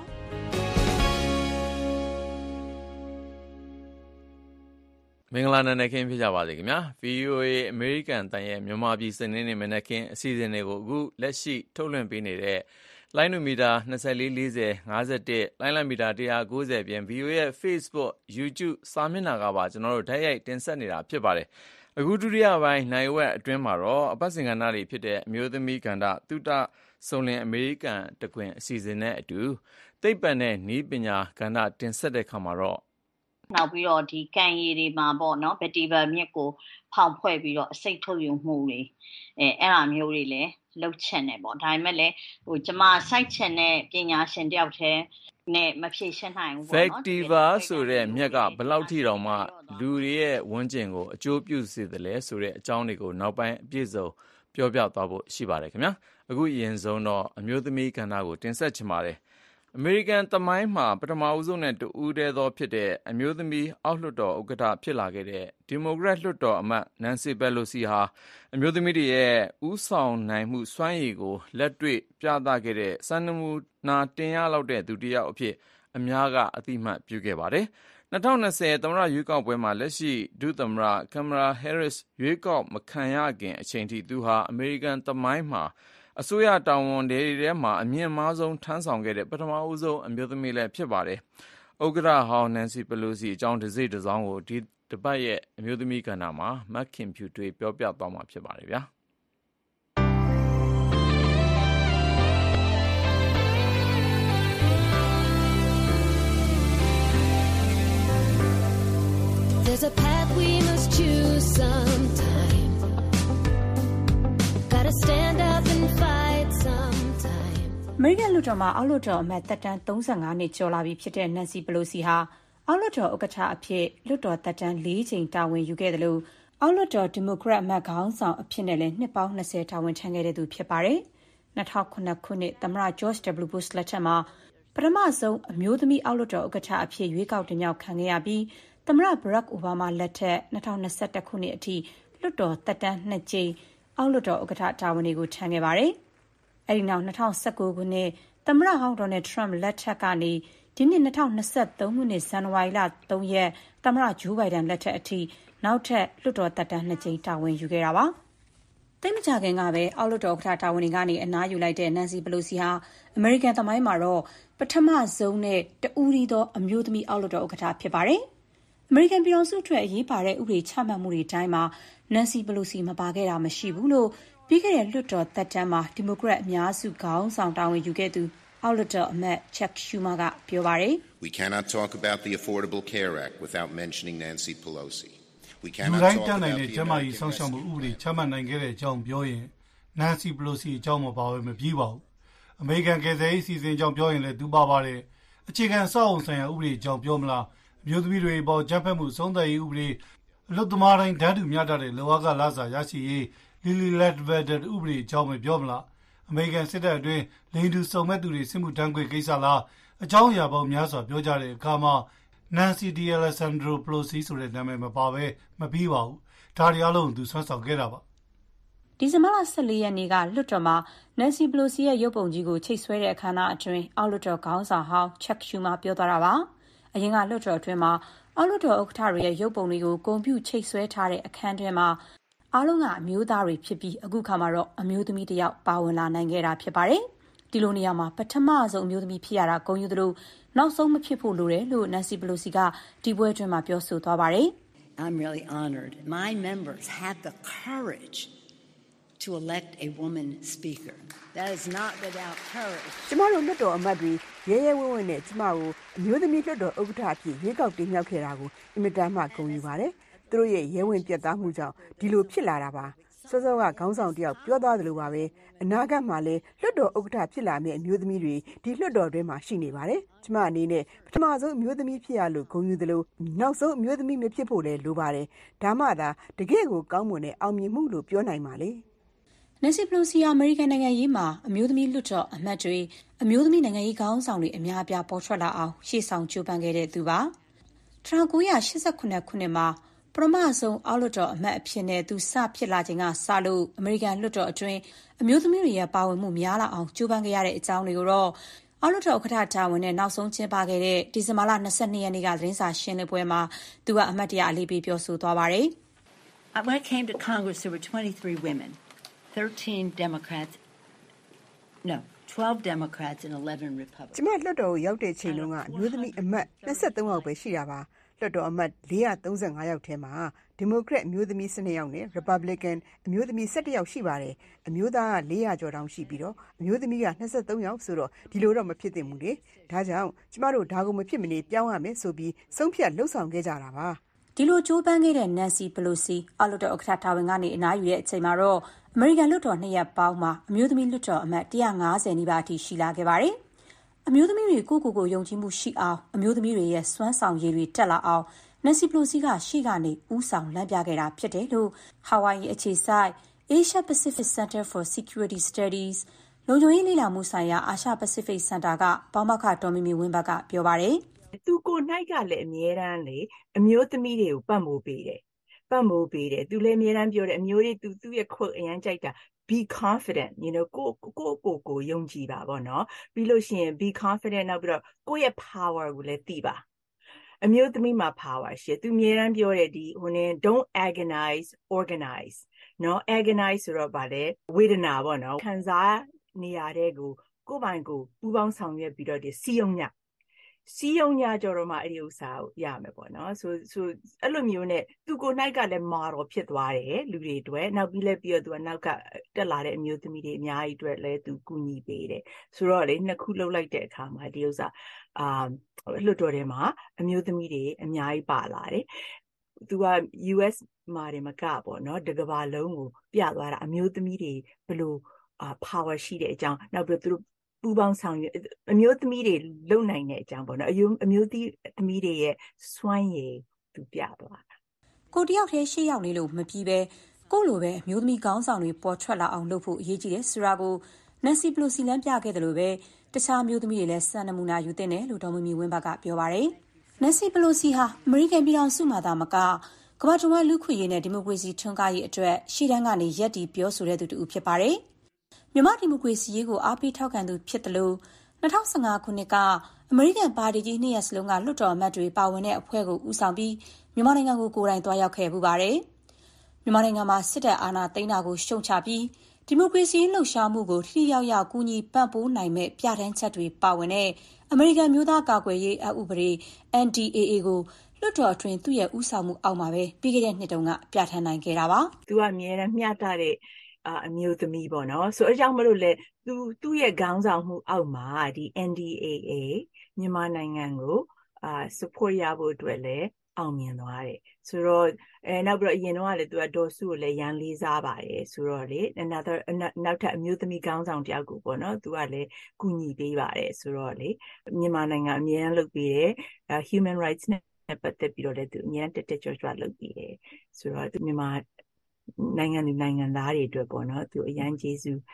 မင်္ဂလာနံနက်ခင်းဖြစ်ကြပါစေခင်ဗျာ VOA American တန်ရဲ့မြန်မာပြည်စနေနေ့မနက်ခင်းအစီအစဉ်တွေကိုအခုလက်ရှိထုတ်လွှင့်ပေးနေတဲ့လိုင်းနူမီတာ2440 51လိုင်းလမီတာ190ပြင် VOA ရဲ့ Facebook YouTube စာမျက်နှာကပါကျွန်တော်တို့ဓာတ်ရိုက်တင်ဆက်နေတာဖြစ်ပါတယ်အခုဒုတိယပိုင်းနိုင်ဝက်အတွင်းမှာတော့အပတ်စဉ်ကဏ္ဍတွေဖြစ်တဲ့အမျိုးသမီးကဏ္ဍသုတဆုံလင်အမေရိကန်တခွင်အစီအစဉ်နဲ့အတူသိပ္ပံနဲ့နည်းပညာကဏ္ဍတင်ဆက်တဲ့ခါမှာတော့နောက်ပြီးတော့ဒီကန်ရည်တွေမှာပေါ့နော်ဗက်တီဗယ်မြစ်ကိုဖောင်ဖွဲ့ပြီးတော့အစိတ်ထုတ်ယူမှုတွေအဲ့ဒါမျိုးတွေလည်းလှုပ်ချင်တယ်ပေါ့ဒါပေမဲ့လည်းကျမစိုက်ချင်တဲ့ပညာရှင်တယောက်တည်းနဲ့မဖြေရှင်းနိုင်ဘူးပေါ့နော် Vectiva ဆိုတဲ့မြက်ကဘယ်လောက်ထိတောင်မှလူတွေရဲ့ဝန်းကျင်ကိုအကျိုးပြုစေတယ်လဲဆိုတဲ့အကြောင်းတွေကိုနောက်ပိုင်းအပြည့်စုံပြောပြသွားဖို့ရှိပါတယ်ခင်ဗျာအခုအရင်ဆုံးတော့အမျိုးသမီးကဏ္ဍကိုတင်ဆက်ချင်ပါတယ်အမေရိကန်သမိုင်းမှာပထမဦးဆုံးနဲ့တူဦးတဲသောဖြစ်တဲ့အမျိုးသမီးအောက်လွှတ်တော်ဥက္ကဋ္ဌဖြစ်လာခဲ့တဲ့ဒီမိုကရက်လွှတ်တော်အမတ်နန်စီပယ်လိုစီဟာအမျိုးသမီးတွေရဲ့ဦးဆောင်နိုင်မှုစွမ်းရည်ကိုလက်တွေ့ပြသခဲ့တဲ့စံနမူနာတင်ရလောက်တဲ့သူတစ်ယောက်အဖြစ်အများကအသိမှတ်ပြုခဲ့ပါတယ်2020သမ္မတရွေးကောက်ပွဲမှာလက်ရှိဒုသမ္မတကင်မရာဟဲရစ်ရွေးကောက်မခံရခင်အချိန်ထိသူဟာအမေရိကန်သမိုင်းမှာအစိုးရတာဝန်တွေထဲမှာအမြင့်မားဆုံးထမ်းဆောင်ခဲ့တဲ့ပထမဦးဆုံးအမျိုးသမီးလည်းဖြစ်ပါတယ်ဥက္ကဋ္ဌဟောင်း Nancy Pelosi အကြောင်းတစိမ့်တစ်စောင်းကိုဒီတပတ်ရဲ့အမျိုးသမီးကဏ္ဍမှာမခင်ဖြူထွေးပြောပြသွားမှာဖြစ်ပါတယ်ဗျာ There's a path we must choose sometime. Gotta stand up and fight sometime. အမေရိကန်လွှတ်တော်မှာအောက်လွှတ်တော်အမတ်သက်တမ်း35နှစ်ကျော်လာပြီဖြစ်တဲ့ Nancy Pelosi ဟာအောက်လွှတ်တော်ဥက္ကဋ္ဌအဖြစ်လွှတ်တော်သက်တမ်း4ချိန်တာဝန်ယူခဲ့တယ်လို့အောက်လွှတ်တော်ဒီမိုကရက်အမတ်ခေါင်းဆောင်အဖြစ်နဲ့လည်းနှစ်ပေါင်း20တာဝန်ထမ်းခဲ့တဲ့သူဖြစ်ပါတယ်။2009ခုနှစ်သမ္မတ George W. Bush လက်ထက်မှာပထမဆုံးအမျိုးသမီးအောက်လွှတ်တော်ဥက္ကဋ္ဌအဖြစ်ရွေးကောက်တင်မြှောက်ခံခဲ့ရပြီးသမ္မတ Barack Obama လက်ထက်2021ခုနှစ်အထိလွှတ်တော်သက်တမ်း2ကြိမ်အောက်လွှတ်တော်ဥက္ကဋ္ဌတာဝန်တွေကိုထမ်းခဲ့ပါတယ်။အဲဒီနောက်2019ခုနှစ်သမ္မတဟောင်း Donald Trump လက်ထက်ကနေဒီနှစ်2023ခုနှစ်ဇန်နဝါရီလ3ရက်သမ္မတ Joe Biden လက်ထက်အထိနောက်ထပ်လွှတ်တော်သက်တမ်း2ကြိမ်တာဝန်ယူခဲ့တာပါ။သိပ်မကြာခင်ကပဲအောက်လွှတ်တော်ဥက္ကဋ္ဌတာဝန်တွေကနေအနားယူလိုက်တဲ့ Nancy Pelosi ဟာအမေရိကန်သမိုင်းမှာတော့ပထမဆုံးနဲ့တဦးတည်းသောအမျိုးသမီးအောက်လွှတ်တော်ဥက္ကဋ္ဌဖြစ်ပါတယ်။အမေရိကန်ပြည်ထောင်စုအတွက်အရေးပါတဲ့ဥပဒေချမှတ်မှုတွေတိုင်းမှာ Nancy Pelosi မပါခဲ့တာမရှိဘူးလို့ပြီးခဲ့တဲ့လွှတ်တော်သက်တမ်းမှာဒီမိုကရက်အများစုခေါင်းဆောင်တာဝန်ယူခဲ့သူအောက်လွှတ်တော်အမတ် Chuck Schumer ကပြောပါတယ်။ We cannot talk about the Affordable Care Act without mentioning Nancy Pelosi. We လူ cannot တိုင်း talk တတ်နိုင် about တဲ့ the ကျန်းမာရေး American စောင့်ရှောက်မှုဥပဒေချမှတ်နိုင်ခဲ့တဲ့အကြောင်းပြောရင် Nancy Pelosi အကြောင်းမပါဘဲမပြီးပါဘူး။အမေရိကန်ကယ်ဆယ်ရေးအစီအစဉ်အကြောင်းပြောရင်လည်းသူပါပါတယ်။အခြေခံအဆောက်အအုံဆိုင်ရာဥပဒေအကြောင်းပြောမလား။အမျိုးသမီးတွေပေါ်ကြမ်းဖက်မှုဆုံးသက်ရေးဥပဒေအလုပ်သမားတိုင်းဓာတ်တူမျှတတဲ့လောကလစာရရှိရေး Lilly Ledbetter ဥပဒေအကြောင်းပဲပြောမလား။အမေရိကန်စစ်တပ်အတွင်းလိင်တူစုံမဲ့သူတွေစစ်မှုထမ်းခွင့်ကိစ္စလားအကြောင်းအရာပေါင်းများစွာပြောကြတဲ့အခါမှာ Nancy D'Alessandro Pelosi ဆိုတဲ့နာမည်မပါဘဲမပြီးပါဘူး။ဒါတွေအလုံးသူဆွမ်းဆောင်ခဲ့တာပါ။ဒီဇင်ဘာလ14ရက်နေ့ကလွှတ်တော်မှာ Nancy Pelosi ရဲ့ရုပ်ပုံကြီးကိုချိတ်ဆွဲတဲ့အခမ်းအနားအတွင်းအောက်လွှတ်တော်ခေါင်းဆောင်ဟောင်း Chuck Schumer ပြောသွားတာပါ။အရင်ကလွှတ်တော်အတွင်းမှာအောက်လွှတ်တော်ဥက္ကဋ္ဌတွေရဲ့ရုပ်ပုံတွေကိုဂုဏ်ပြုချိတ်ဆွဲထားတဲ့အခန်းတွင်းမှာအားလုံးကအမျိုးသားတွေဖြစ်ပြီးအခုခါမှာတော့အမျိုးသမီးတစ်ယောက်ပါဝင်လာနိုင်ခဲ့တာဖြစ်ပါတယ်။ဒီလိုနေရာမှာပထမဆုံးအမျိုးသမီးဖြစ်ရတာဂုဏ်ယူသလိုနောက်ဆုံးမဖြစ်ဖို့လိုတယ်လို့ Nancy Pelosi ကဒီပွဲအတွင်းမှာပြောဆိုသွားပါတယ်။ I'm really honored. My members had the courage to elect a woman speaker. That is not without courage. ကျမတို့လွှတ်တော်အမတ်တွေရဲရဲဝံ့ဝံ့နဲ့ကျမကိုအမျိုးသမီးလွှတ်တော်ဥက္ကဋ္ဌအဖြစ်ရွေးကောက်တင်မြှောက်ခဲ့တာကိုအင်မတန်မှဂုဏ်ယူပါတယ်။သူတို့ရဲ့ရဲဝံ့ပြတ်သားမှုကြောင့်ဒီလိုဖြစ်လာတာပါ။စောစောကခေါင်းဆောင်တယောက်ပြောသွားသလိုပါပဲအနာဂတ်မှာလည်းလွှတ်တော်ဥက္ကဋ္ဌဖြစ်လာမယ့်အမျိုးသမီးတွေဒီလွှတ်တော်တွင်းမှာရှိနေပါတယ်။ကျမအနေနဲ့ပထမဆုံးအမျိုးသမီးဖြစ်ရလို့ဂုဏ်ယူသလိုနောက်ဆုံးအမျိုးသမီးမဖြစ်ဖို့လည်းလိုပါတယ်။ဒါမှသာတကယ့်ကိုကောင်းမွန်တဲ့အောင်မြင်မှုလို့ပြောနိုင်ပါလေ။ Nancy Pelosi အမေရိကန်နိုင်ငံရေးမှာအမျိုးသမီးလွှတ်တော်အမတ်တွေအမျိုးသမီးနိုင်ငံရေးခေါင်းဆောင်တွေအများအပြားပေါ်ထွက်လာအောင်ရှေ့ဆောင်ကြိုးပမ်းခဲ့တဲ့သူပါ1989ခုနှစ်မှာပထမဆုံးအောက်လွှတ်တော်အမတ်အဖြစ်နဲ့သူစဖြစ်လာချိန်ကစလို့အမေရိကန်လွှတ်တော်အတွင်းအမျိုးသမီးတွေရဲ့ပါဝင်မှုများလာအောင်ကြိုးပမ်းခဲ့ရတဲ့အကြောင်းတွေကိုတော့အောက်လွှတ်တော်ဥက္ကဋ္ဌတာဝန်နဲ့နောက်ဆုံးကျင်းပခဲ့တဲ့ဒီဇင်ဘာလ22ရက်နေ့ကသတင်းစာရှင်းလင်းပွဲမှာသူကအမတ်တရားအလေးပေးပြောဆိုသွားပါတယ် When I came to Congress there were 23 women 13 Democrats no 12 Democrats and 11 Republicans ကျမလွှတ်တော်ကိုရောက်တဲ့ချိန်တုန်းကအမျိုးသမီးအမတ်23ယောက်ပဲရှိတာပါလွှတ်တော်အမတ်435ယောက်ထဲမှာဒီမိုကရက်အမျိုးသမီး12ယောက်နဲ့ Republican အမျိုးသမီး17ယောက်ရှိပါတယ်အမျိုးသားက400ကျော်တောင်ရှိပြီးတော့အမျိုးသမီးက23ယောက်ဆိုတော့ဒီလိုတော့မဖြစ်သင့်ဘူးလေဒါကြောင့်ကျမတို့ဒါကိုမဖြစ်မနေပြောင်းရမယ်ဆိုပြီးဆုံးဖြတ်လှုပ်ဆောင်ခဲ့ကြတာပါဒီလိုကြိုးပမ်းခဲ့တဲ့ Nancy Pelosi အောက်လွှတ်တော်ဥက္ကဋ္ဌတာဝန်ကနေအနားယူတဲ့အချိန်မှာတော့အမေရိကန်လွှတ်တော်2ရပ်ပေါင်းမှာအမျိုးသမီးလွှတ်တော်အမတ်150နီးပါးအထိရှိလာခဲ့ပါတယ်အမျိုးသမီးတွေကိုယုံကြည်မှုရှိအောင်အမျိုးသမီးတွေရဲ့စွမ်းဆောင်ရည်တွေတက်လာအောင် Nancy Pelosi ကရှေ့ကနေဦးဆောင်လမ်းပြခဲ့တာဖြစ်တယ်လို့ Hawaii အခြေစိုက် Asia Pacific Center for Security Studies လုံခြုံရေးလေ့လာမှုဆိုင်ရာအာရှပစိဖိတ်စင်တာကပေါမောက္ခဒေါ်မီမီဝင်းဘတ်ကပြောပါတယ်သူကိုနိုင်ကလည်းအမြဲတမ်းလေအမျိုးသမီးတွေကိုပတ်မိုးပေးတယ်သူလည်းအမြဲတမ်းပြောတယ်အမျိုးတွေသူ့ရဲ့ quote အရင်ကြိုက်တာ be confident you know ကိုယုံကြည်ပါဗောနော်ပြီးလို့ရှိရင် be confident နောက်ပြီးတော့ကိုယ့်ရဲ့ power ကိုလည်းသိပါအမျိုးသမီးမှာ power ရှိသူအမြဲတမ်းပြောတယ်ဒီdon't agonize organize နော် agonize ဆိုတော့ဗာလေဝေဒနာဗောနော်ခံစားနေရတဲ့ကိုယ်ပိုင်ကိုပူပေါင်းဆောင်ရွက်ပြီးတော့ဒီစီယုံညစီယုံညာကြတော့မှအဲ့ဒီဥစ္စာကိုရမယ်ပေါ့နော်ဆိုအဲ့လိုမျိုးနဲ့သူကိုနိုင်ကလည်း model ဖြစ်သွားတယ်လူတွေအတွက်နောက်ပြီးတော့သူကနောက်ကတက်လာတဲ့အမျိုးသမီးတွေအများကြီးအတွက်လည်းသူကူညီပေးတယ်ဆိုတော့လေနှစ်ခုလှုပ်လိုက်တဲ့အခါမှာဒီဥစ္စာလွှတ်တော်ထဲမှာအမျိုးသမီးတွေအများကြီးပါလာတယ်သူက US မှာတွေမကပေါ့နော်တကဘာလုံးကိုပြသွားတာအမျိုးသမီးတွေဘယ်လိုpower ရှိတဲ့အကြောင်းနောက်ပြီးသူတို့ပူပေါင်းဆောင်ရွက်အမျိုးသမီးတွေလုံနိုင်တဲ့အကြောင်းပေါ့နော်အမျိုးသမီးတွေရဲ့စွမ်းရည်သူပြသွားတာကိုတယောက်တည်းရှေ့ရောက်နေလို့မပြီးပဲကိုလိုပဲအမျိုးသမီးခေါင်းဆောင်တွေပေါ်ထွက်လာအောင်လုပ်ဖို့အရေးကြီးတယ်ဆိုတာကို Nancy Pelosi လမ်းပြခဲ့တယ်လို့ပဲတခြားအမျိုးသမီးတွေလည်းစံနမူနာယူသင့်တယ်လို့ဒေါ်မီမီဝင်းဘတ်ကပြောပါတယ်။ Nancy Pelosi ဟာအမေရိကန်ပြည်ထောင်စုမှာသာမကကမ္ဘာတဝန်းလူခွင့်ရေးနဲ့ဒီမိုကရေစီထွန်းကားရေးအတွက်ရှေ့တန်းကနေရပ်တည်ပြောဆိုတဲ့သူတူဖြစ်ပါတယ်။မြန်မာဒီမိုကရေစီရေးကိုအားပေးထောက်ခံသူဖြစ်တယ်လို့2015ခုနှစ်ကအမေရိကန်ပါတီကြီးနှစ်ရပ်စလုံးကလွှတ်တော်အမတ်တွေပါဝင်တဲ့အဖွဲ့ကိုဦးဆောင်ပြီးမြန်မာနိုင်ငံကိုကိုယ်တိုင်သွားရောက်ခဲ့ပူပါတယ်။မြန်မာနိုင်ငံမှာစစ်တပ်အာဏာသိမ်းတာကိုရှုံချပြီးဒီမိုကရေစီလှုပ်ရှားမှုကိုထိရောက်ရောက်ကူညီပံ့ပိုးနိုင်မဲ့ပြဋ္ဌာန်းချက်တွေပါဝင်တဲ့အမေရိကန်မျိုးသားကာကွယ်ရေးအဥပဒေ NDAA ကိုလွှတ်တော်အတွင်းသူ့ရဲ့ဥဆောင်မှုအောက်မှာပဲပြီးခဲ့တဲ့နှစ်တုန်းကပြဋ္ဌာန်းနိုင်ခဲ့တာပါ။သူကအမြဲတမ်းမျှတတဲ့အမျိုးသမီးပေါ့နော်ဆိုအကြောင်းမလို့လေသူ့ရဲ့ခေါင်းဆောင်မှုအောက်မှာဒီ NDAA မြန်မာနိုင်ငံကိုsupport ရဖို့အတွက်လည်းအောင်မြင်သွားတယ်ဆိုတော့နောက်ပြီးတော့အရင်တော့လည်းသူကဒေါ်စုကိုလည်းရန်လေးစားပါတယ်ဆိုတော့လေနောက်ထပ်အမျိုးသမီးခေါင်းဆောင်တယောက်ကိုပေါ့နော်သူကလည်းကူညီပေးပါတယ်ဆိုတော့လေမြန်မာနိုင်ငံအမြဲတမ်းလုပ်ပေးတယ်human rights နဲ့ပတ်သက်ပြီးတော့လည်းသူအမြဲတမ်းတက်ကြွလုပ်ပေးတယ်ဆိုတော့သူမြန်မာနိုင်ငံသူနိုင်ငံသားတွေအတွက်ပေါ့နော်သူအရန်ကျေးဇူး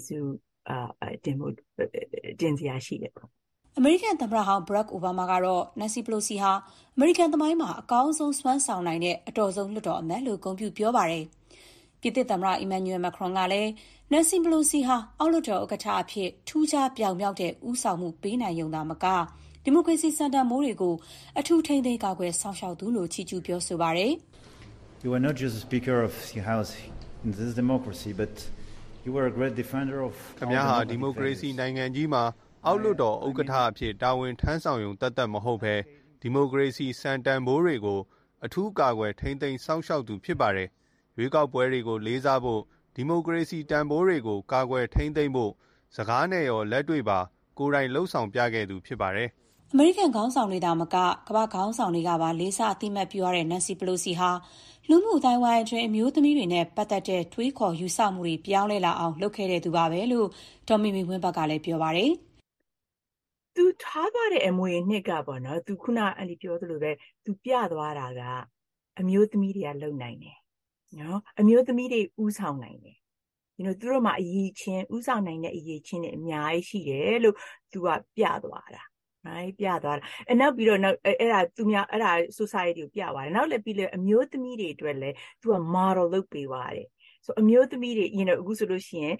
တင်စရာရှိတယ်ပေါ့အမေရိကန်သမ္မတဟောင်း Barack Obama ကတော့ Nancy Pelosi ဟာအမေရိကန်သမိုင်းမှာအကောင်းဆုံးစွမ်းဆောင်နိုင်တဲ့အတော်ဆုံးလွှတ်တော်အမတ်လို့ဂုဏ်ပြုပြောပါတယ်။ပြည်သစ်သမ္မတ Emmanuel Macron ကလည်း Nancy Pelosi ဟာအောက်လွှတ်တော်ဥက္ကဋ္ဌအဖြစ်ထူးခြားပြောင်မြောက်တဲ့ဦးဆောင်မှုပေးနိုင်ရုံသာမကဒီမိုကရေစီစံတန်မိုးတွေကိုအထူးထိန်းသိမ်းကာကွယ်ဆောင်ရှောက်သူလို့ချီးကျူးပြောဆိုပါတယ်။ You were not just the Speaker of the House in this democracy, but you were a great defender of ခင်ဗျားဟာဒီမိုကရေစီနိုင်ငံကြီးမှာအောက်လွှတ်တော်ဥက္ကဋ္ဌအဖြစ်တာဝန်ထမ်းဆောင်ရုံသက်မဟုတ်ဘဲဒီမိုကရေစီစံတန်ဖိုးတွေကိုအထူးကာကွယ်ထိန်းသိမ်းစောင့်ရှောက်သူဖြစ်ပါတယ်။ရွေးကောက်ပွဲတွေကိုလေးစားဖို့ဒီမိုကရေစီတန်ဖိုးတွေကိုကာကွယ်ထိန်းသိမ်းဖို့စကားနဲ့ရောလက်တွေ့ပါကိုယ်တိုင်လှုပ်ဆောင်ပြခဲ့သူဖြစ်ပါတယ်။အမေရိကန်ခေါင်းဆောင်တွေသာမကကမ္ဘာခေါင်းဆောင်တွေကပါလေးစားအသိမှတ်ပြုရတဲ့ Nancy Pelosi ဟာလူမှုအတိုင်းဝိုင်းအတွင်းအမျိုးသမီးတွေနဲ့ပတ်သက်တဲ့တွေးခေါ်ယူဆမှုတွေပြောင်းလဲလာအောင်လုပ်ခဲ့တဲ့သူပါပဲလို့ဒေါ်မီမီဝင်းဘတ်ကလည်းပြောပါတယ်။သူထားသွားတဲ့အမွေနှစ်ကပေါ့နော်သူခုနအဲ့ဒီပြောသလိုပဲသူပြသွားတာကအမျိုးသမီးတွေကလုံနိုင်တယ်နော်အမျိုးသမီးတွေဥဆောင်နိုင်တယ်သူတို့မှာအရေးချင်းဥဆောင်နိုင်တဲ့အရေးချင်းတွေအများကြီးရှိတယ်လို့သူကပြသွားတာပြသွားတာနောက်ပြီးတော့နောက်အဲ့ဒါ society ကိုပြသွားတယ်နောက်လည်းပြီးလေအမျိုးသမီးတွေအတွက်လည်းသူက model လုပ်ပေးသွားတယ်ဆိုအမျိုးသမီးတွေအခုဆိုလို့ရှိရင်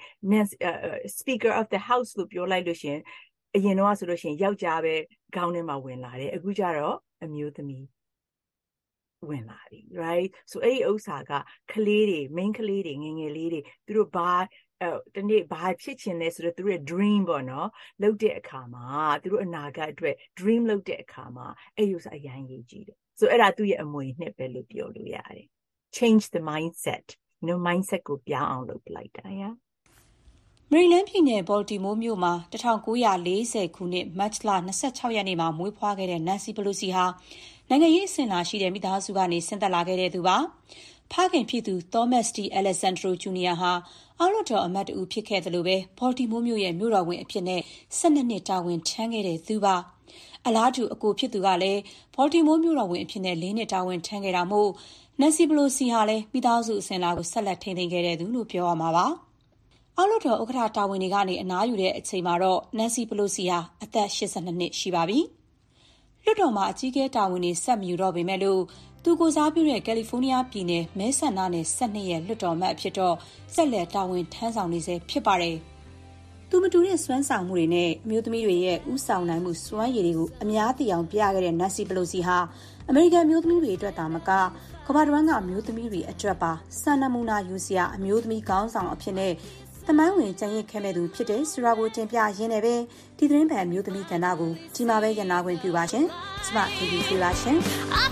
Speaker of the House လို့ပြောလိုက်လို့ရှိရင်အရင်တော့ဆိုလို့ရှိရင်ယောက်ျားပဲခေါင်းထဲမှာဝင်လာတယ်အခုကျတော့အမျိုးသမီးဝင်လာပြီ right ဆိုအဲ့ဒီဥစ္စာကကလေးတွေ main ကလေးတွေငယ်ငယ်လေးတွေသူတို့တနေ့ဘာဖြစ်ချင်လဲဆိုတော့သူတို့ရဲ့ dream ပေါ့နော်လုပ်တဲ့အခါမှာသူတို့အနာဂတ်အတွက် dream လုပ်တဲ့အခါမှာအဲ့ဒီဥစ္စာအရင်ရေးကြည့်တယ်ဆိုအဲ့ဒါသူ့ရဲ့အမွေနှစ်ပဲလို့ပြောလို့ရတယ် change the mindset mindset ကိုပြောင်းအောင်လုပ်လိုက်တာမေရီလန်းပြည်နယ်ဘော်တီမိုးမြို့မှာ1940ခုနှစ်မတ်လ26ရက်နေ့မှာမွေးဖွားခဲ့တဲ့ Nancy Pelosi ဟာနိုင်ငံရေးအစဉ်လာရှိတဲ့မိသားစုကနေဆင်းသက်လာခဲ့တဲ့သူပါဖခင်ဖြစ်သူ Thomas T. Alessandro Jr. ဟာအောက်လွှတ်တော်အမတ်တူဖြစ်ခဲ့တယ်လို့ပဲဘော်တီမိုးမြို့ရဲ့မြို့တော်ဝန်အဖြစ်နဲ့12နှစ်တာဝန်ထမ်းခဲ့တဲ့သူပါအလားတူအကိုဖြစ်သူကလည်းဘော်တီမိုးမြို့တော်ဝန်အဖြစ်နဲ့4နှစ်တာဝန်ထမ်းခဲ့တာမို့ Nancy Pelosi ဟာလည်းမိသားစုအစဉ်လာကိုဆက်လက်ထိန်းသိမ်းခဲ့တဲ့သူလို့ပြောရမှာပါအောက်လွှတ်တော်ဥက္ကဋ္ဌတာဝန်တွေကနေအနားယူတဲ့အချိန်မှာတော့ Nancy Pelosi ဟာအသက်82နှစ်ရှိပါပြီ။လွှတ်တော်မှာအကြီးအကဲတာဝန်တွေဆက်မယူတော့ပေမဲ့လို့သူကိုစားပြုတဲ့ကယ်လီဖိုးနီးယားပြည်နယ်မဲဆန္ဒနယ်12ရဲ့လွှတ်တော်အမတ်အဖြစ်တော့ဆက်လက်တာဝန်ထမ်းဆောင်နေစေဖြစ်ပါတယ်။သူမတူတဲ့စွမ်းဆောင်မှုတွေနဲ့အမျိုးသမီးတွေရဲ့ဥဆောင်နိုင်မှုစွမ်းရည်တွေကိုအများသိအောင်ပြခဲ့တဲ့ Nancy Pelosi ဟာအမေရိကန်မျိုးသမီးတွေအတွက်သာမကကမ္ဘာတစ်ဝန်းကအမျိုးသမီးတွေအတွက်ပါစံနမူနာယူစရာအမျိုးသမီးခေါင်းဆောင်အဖြစ်နဲ့သမိုင်းဝင်ကြံရစ်ခဲ့မဲ့သူဖြစ်တဲ့ဆိုတာကိုတင်ပြရင်းနဲ့ပဲဒီသတင်းပံမျိုးသမီးကဏ္ဍကိုဒီမှာပဲရနာခွင့်ပြုပါရှင်။ကျမခင်ဗျာပါရှင်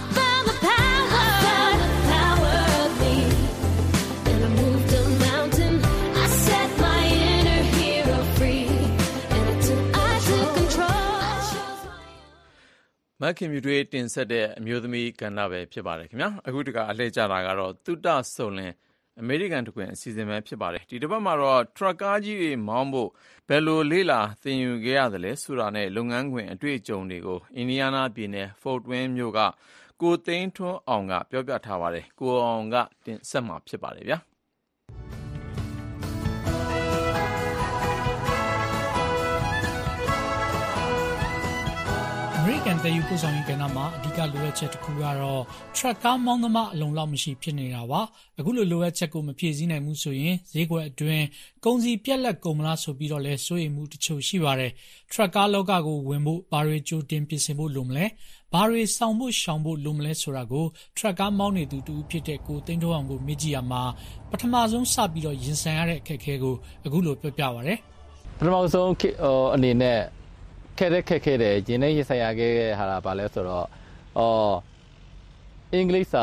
မခင်မြူတွေတင်ဆက်တဲ့အမျိုးသမီးကဏ္ဍပဲဖြစ်ပါတယ်ခင်ဗျာအခုတကအလှည့်ကြတာကတော့သုတဆုံလင်အမေရိကန်တကွင်အစီအစဉ်ပဲဖြစ်ပါတယ်ဒီတစ်ပတ်မှာတော့ထရက်ကားကြီးတွေမောင်းဖို့ဘယ်လိုလေ့လာသင်ယူခဲ့ရတယ်လဲဆိုတာနဲ့လုပ်ငန်းခွင်အတွေ့အကြုံတွေကိုအင်ဒီယားနားပြည်နယ်ဖို့တ်ဝင်းမြို့ကကိုသိန်းထွန်းအောင်ကပြောပြထားပါတယ်ကိုအောင်ကတင်ဆက်မှာဖြစ်ပါတယ်ဗျာအမေရိကန်တည်ယူပို့ဆောင်ရေးကဏ္ဍမှာအဓိကလိုအပ်ချက်တစ်ခုကတော့ truck ကားမောင်းသမားအလုံလောက်မရှိဖြစ်နေတာပါအခုလိုလိုအပ်ချက်ကိုမဖြည့်ဆည်းနိုင်ဘူးဆိုရင်ဈေးကွက်အတွင်းကုန်စည်ပြက်လက်ကုန်မလားဆိုပြီးတော့လဲစိုးရိမ်မှုတချို့ရှိပါတယ် truck ကားလောကကိုဝင်ဖို့ဘာတွေကြိုတင်ပြင်ဆင်ဖို့လိုမလဲဘာတွေဆောင်ဖို့ရှောင်ဖို့လိုမလဲဆိုတာကို truck ကားမောင်းနေသူတူဖြစ်တဲ့ကိုသိန်းထွန်းအောင်ကိုမေးကြည့်ရမှာပထမဆုံးစပြီးတော့ရင်ဆိုင်ရတဲ့အခက်အခဲကိုအခုလိုပြောပြပါရစေပထမဆုံးအနေနဲ့ခက်ခဲတယ်ရင်းနှီးရဆိုင်ရခဲ့ဟာတာပါလဲဆိုတော့အင်္ဂလိပ်စာ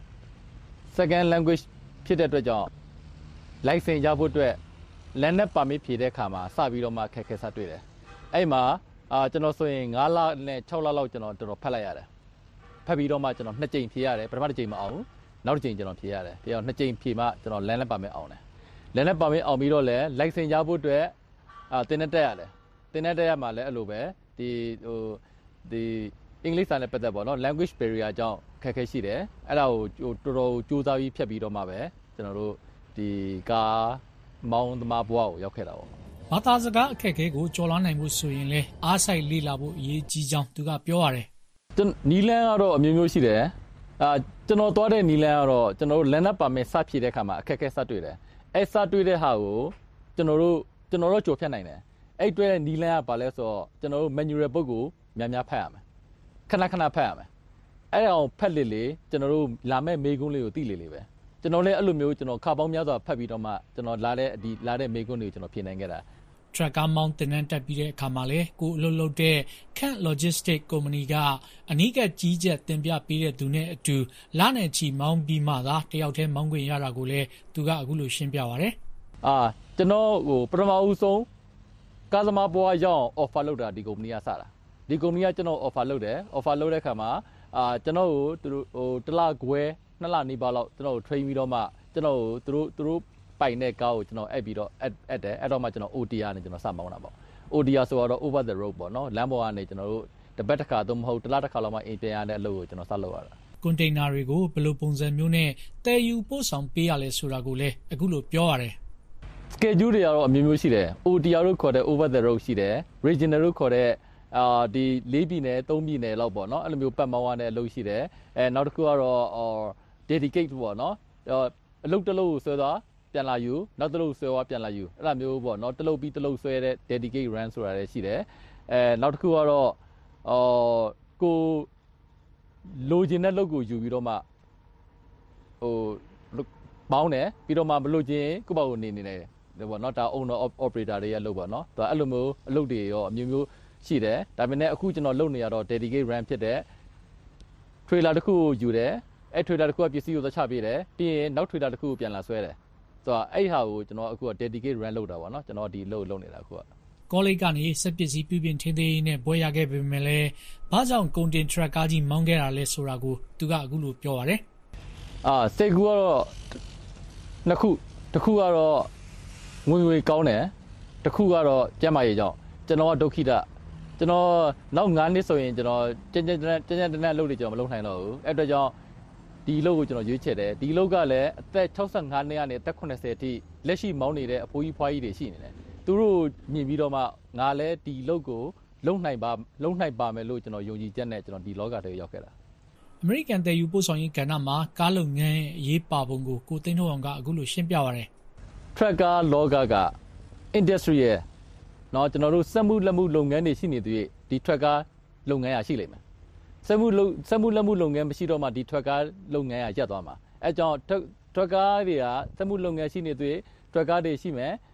second language ဖြစ်တဲ့အတွက်ကြောင့် license ရဖို့အတွက် land permit ဖြည့်တဲ့အခါမှာစပြီးတော့မှခက်ခဲစတွေ့တယ်အဲ့မှာကျွန်တော်ဆိုရင်9လနဲ့6လလောက်ကျွန်တော်တော်ဖတ်လိုက်ရတယ်ဖတ်ပြီးတော့မှကျွန်တော်2ကြိမ်ဖြည့်ရတယ်ပထမတစ်ကြိမ်မအောင်နောက်တစ်ကြိမ်ကျွန်တော်ဖြည့်ရတယ်ပြီးတော့2ကြိမ်ဖြည့်မှကျွန်တော် land permit အောင်တယ် land permit အောင်ပြီးတော့လဲ license ရဖို့အတွက်တင်နေတက်ရတယ်တင်တဲ့ရမှာလည်းအဲ့လိုပဲဒီအင်္ဂလိပ်စာနဲ့ပတ်သက်ပေါ့နော် language barrier ကြောင့်ခက်ခဲရှိတယ်အဲ့ဒါကိုတော်တော်ကြိုးစားပြီးဖြတ်ပြီးတော့မှပဲကျွန်တော်တို့ဒီကားမောင်းသမားဘဝကိုရောက်ခဲ့တာပေါ့ဘာသာစကားအခက်အခဲကိုကျော်လွှားနိုင်ဖို့ဆိုရင်လည်းအားစိုက်လေ့လာဖို့အရေးကြီးကြောင်းသူကပြောရတယ်နီလန်းကတော့အမျိုးမျိုးရှိတယ်ကျွန်တော်သွားတဲ့နီလန်းကတော့ကျွန်တော်တို့ land permit စဖြည့်တဲ့အခါမှာအခက်အခဲစတွေ့တယ်အဲ့စတွေ့တဲ့ဟာကိုကျွန်တော်တို့ကြော်ဖြတ်နိုင်တယ်အဲ့တွေ့တဲ့နီလန်းကဘာလဲဆိုတော့ကျွန်တော်တို့ manual book ကိုများဖတ်ရမယ်ခဏဖတ်ရမယ်အဲ့အောင်ဖတ်လေကျွန်တော်တို့လာမဲ့မေကွန်းလေးကိုသိလေပဲကျွန်တော်လည်းအဲ့လိုမျိုးကျွန်တော်ခါပေါင်းများစွာဖတ်ပြီးတော့မှကျွန်တော်လာတဲ့မေကွန်းတွေကိုကျွန်တော်ဖြေနိုင်ခဲ့တာ Tracker Mount တင်နန်းတက်ပြီးတဲ့အခါမှာလေကိုအလုပ်လုပ်တဲ့ Kent Logistics Company ကအနီးကပ်ကြီးကြပ်တင်ပြပေးတဲ့သူနဲ့အတူလနဲ့ချီမောင်းပြီးမှသာတယောက်တည်းမောင်းခွင့်ရတာကိုလည်းသူကအခုလိုရှင်းပြပါတယ်ကျွန်တော်ပထမဦးဆုံးကားသမားဘွားရောက် offer လုပ်တာဒီကုမ္ပဏီကစတာဒီကုမ္ပဏီကကျွန်တော် offer လုပ်တယ် offer လုပ်တဲ့အခါမှာကျွန်တော်ကိုသူတို့တစ်လခွဲ2လနီးပါးလောက်ကျွန်တော်ကို train ပြီးတော့မှကျွန်တော်ကိုသူတို့ပိုင်တဲ့ကားကိုကျွန်တော်အပ်ပြီးတော့အပ်တယ်အဲ့တော့မှကျွန်တော် OTR နဲ့ကျွန်တော်စမောင်းတာပေါ့ OTR ဆိုတော့ over the road ပေါ့နော်လမ်းပေါ်ကနေကျွန်တော်တို့တစ်ပတ်တစ်ခါသို့မဟုတ်တစ်လတစ်ခါလောက်မှအိမ်ပြန်ရတဲ့အလုပ်ကိုကျွန်တော်စလုပ်ရတာကွန်တိန်နာတွေကိုဘယ်လိုပုံစံမျိုးနဲ့တည်ယူပို့ဆောင်ပေးရလဲဆိုတာကိုလည်းအခုလိုပြောရတယ် schedule တွေကတော့အမျိုးမျိုးရှိတယ် OTR လို့ခေါ်တဲ့ over the road ရှိတယ် regional လို့ခေါ်တဲ့ဒီ4ပြည်နယ်3ပြည်နယ်လောက်ပေါ့နော်အဲ့လိုမျိုးပတ်မောင်းရတဲ့အလုပ်ရှိတယ်နောက်တစ်ခုကတော့ dedicate ပေါ့နော်အလုပ်တစ်လုပ်ကိုဆွဲသွားပြန်လာယူနောက်တစ်လုပ်ဆွဲသွားပြန်လာယူအဲ့လိုမျိုးပေါ့နော်တစ်လုပ်ပြီးတစ်လုပ်ဆွဲတဲ့ dedicate run ဆိုတာလည်းရှိတယ်နောက်တစ်ခုကတော့ကိုလိုချင်တဲ့လုပ်ကိုယူပြီးတော့မှပေါင်းတယ်ပြီးတော့မှမလို့ချင်းကိုပေါ့ကိုနေတယ်ပေါ့နော်ဒါ owner operator တွေရဲ့လုပ်ပေါ့နော်ဒါအဲ့လိုမျိုးအလုပ်တွေရောအမျိုးမျိုးရှိတယ်ဒါပေမဲ့အခုကျွန်တော်လုပ်နေရတော့ dedicate run ဖြစ်တဲ့ trailer တစ်ခုကိုယူတယ်အဲ့ trailer တစ်ခုကပစ္စည်းကိုသချပေးတယ်ပြီးရင်နောက် trailer တစ်ခုကိုပြန်လာဆွဲတယ်ဆိုတော့အဲ့ဟာကိုကျွန်တော်အခုက dedicate run လုပ်တာပေါ့နော်ကျွန်တော်ဒီလုပ်နေတာအခုကကောလိပ်ကနေစက်ပစ္စည်းပြုပြင်ထင်းသေးနဲ့ပွဲရခဲ့ပေမဲ့လည်းဘာကြောင့်ကုန်တင်ထရက်ကားကြီးမောင်းခဲ့တာလဲဆိုတာကိုသူကအခုလိုပြောပါတယ်စိတ်ကူကတော့နှစ်ခုတစ်ခုကတော့ငွေကောင်းတယ်တစ်ခုကတော့ကျန်းမာရေးကြောင့်ကျွန်တော်ကဒုက္ခိတကျွန်တော်နောက်9နှစ်ဆိုရင်ကျွန်တော်ကျန်းတနက်အလုပ်တွေကျွန်တော်မလုပ်နိုင်တော့ဘူးအဲ့အတွက်ကြောင့်ဒီအလုပ်ကိုကျွန်တော်ရွေးချယ်တယ်ဒီအလုပ်ကလည်းအသက်65နှစ်ကနေအသက်80အထိလက်ရှိမောင်းနေတဲ့အဖိုးကြီးဖွားကြီးတွေရှိနေတယ်သူတို့မြင်ပြီးတော့မှငါလည်းဒီအလုပ်ကိုလုံနိုင်ပါမယ်လို့ကျွန်တော်ယုံကြည်ချက်နဲ့ကျွန်တော်ဒီလောကထဲရောက်ခဲ့တာအမေရိကန်တည်ယူပို့ဆောင်ရေးကဏ္ဍမှာကားလုပ်ငန်းအရေးပါပုံကိုသိန်းထွန်းအောင်ကအခုလိုရှင်းပြပါရစေ Tracker လောကက industry ရဲ့နော်ကျွန်တော်တို့စက်မှုလက်မှုလုပ်ငန်းတွေရှိနေသေးဒီ Tracker လုပ်ငန်းရရှိလိမ့်မယ်စက်မှုလက်မှုလုပ်ငန်းမရှိတော့မှဒီ Tracker လုပ်ငန်းရရပ်သွားမှာအဲကြောင့် Tracker တွေကစက်မှုလုပ်ငန်းရှိနေသေး Tracker တွေရှိမယ်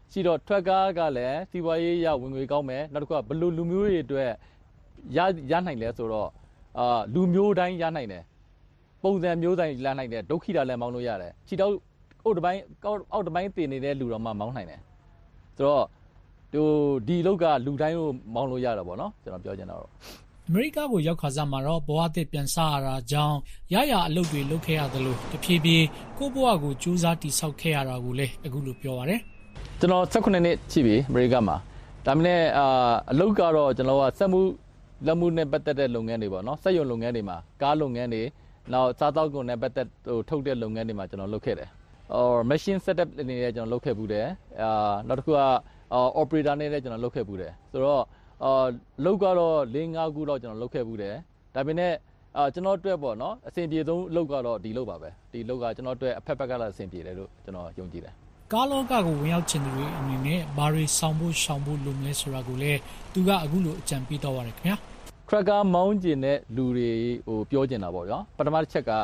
ရှိတော့ ထွက်ကားကလည်းစီးပွားရေးရဝင်ငွေကောင်းမယ်နောက်တစ်ခုကဘလူလူမျိုးတွေအတွက်ရနိုင်လဲဆိုတော့လူမျိုးတိုင်းရနိုင်တယ်ပုံစံမျိုးတိုင်းရနိုင်တယ်ဒုက္ခိတာလည်းမောင်းလို့ရတယ်ခြေတော့အောက်တစ်ပိုင်းတင်နေတဲ့လူတော်မှမောင်းနိုင်တယ်ဆိုတော့ဒီလောက်ကလူတိုင်းကိုမောင်းလို့ရတာပေါ့နော်ကျွန်တော်ပြောချင်တာတော့အမေရိကကိုရောက်ခါစားမှာတော့ဘဝအသစ်ပြန်စရတာကြောင့်ရအလုပ်တွေလုပ်ခဲ့ရတယ်လို့တဖြည်းဖြည်းကိုယ့်ဘဝကိုစူးစမ်းတိဆောက်ခဲ့ရတာကိုလည်းအခုလိုပြောပါတယ်ကျွန်တော်18နှစ်ရှိပြီအမေရိကမှာဒါမှလည်းအလုပ်ကတော့ကျွန်တော်ကစက်မှုလက်မှုနဲ့ပတ်သက်တဲ့လုပ်ငန်းတွေပေါ့နော်စက်ရုံလုပ်ငန်းတွေမှာကားလုပ်ငန်းတွေနောက်စားသောက်ကုန်နဲ့ပတ်သက်ထုတ်တဲ့လုပ်ငန်းတွေမှာကျွန်တော်လုပ်ခဲ့တယ်machine setup အနေနဲ့ကျွန်တော်လုပ်ခဲ့ဘူးတယ်နောက်တစ်ခုကoperator နဲ့လည်းကျွန်တော်လုပ်ခဲ့ဘူးတယ်ဆိုတော့လုပ်ကတော့4-5ခုတော့ကျွန်တော်လုပ်ခဲ့ဘူးတယ်ဒါပေမဲ့ကျွန်တော်အတွက်ပေါ့နော်အဆင်ပြေဆုံးလုပ်ကတော့ဒီလုပ်ပါပဲဒီလုပ်ကကျွန်တော်အတွက်အဖက်ဖက်ကလည်းအဆင်ပြေတယ်လို့ကျွန်တော်ယုံကြည်တယ်ကားလောကကိုဝင်ရောက်ချင်သူတွေအနေနဲ့ဘာတွေဆောင်ဖို့ရှောင်ဖို့လိုမလဲဆိုတာကိုလည်းသူကအခုလိုအကြံပေးတော့ပါတယ်ခင်ဗျာထရက်ကာမောင်းကျင်တဲ့လူတွေပြောကျင်တာပေါ့ဗျာပထမတစ်ချက်က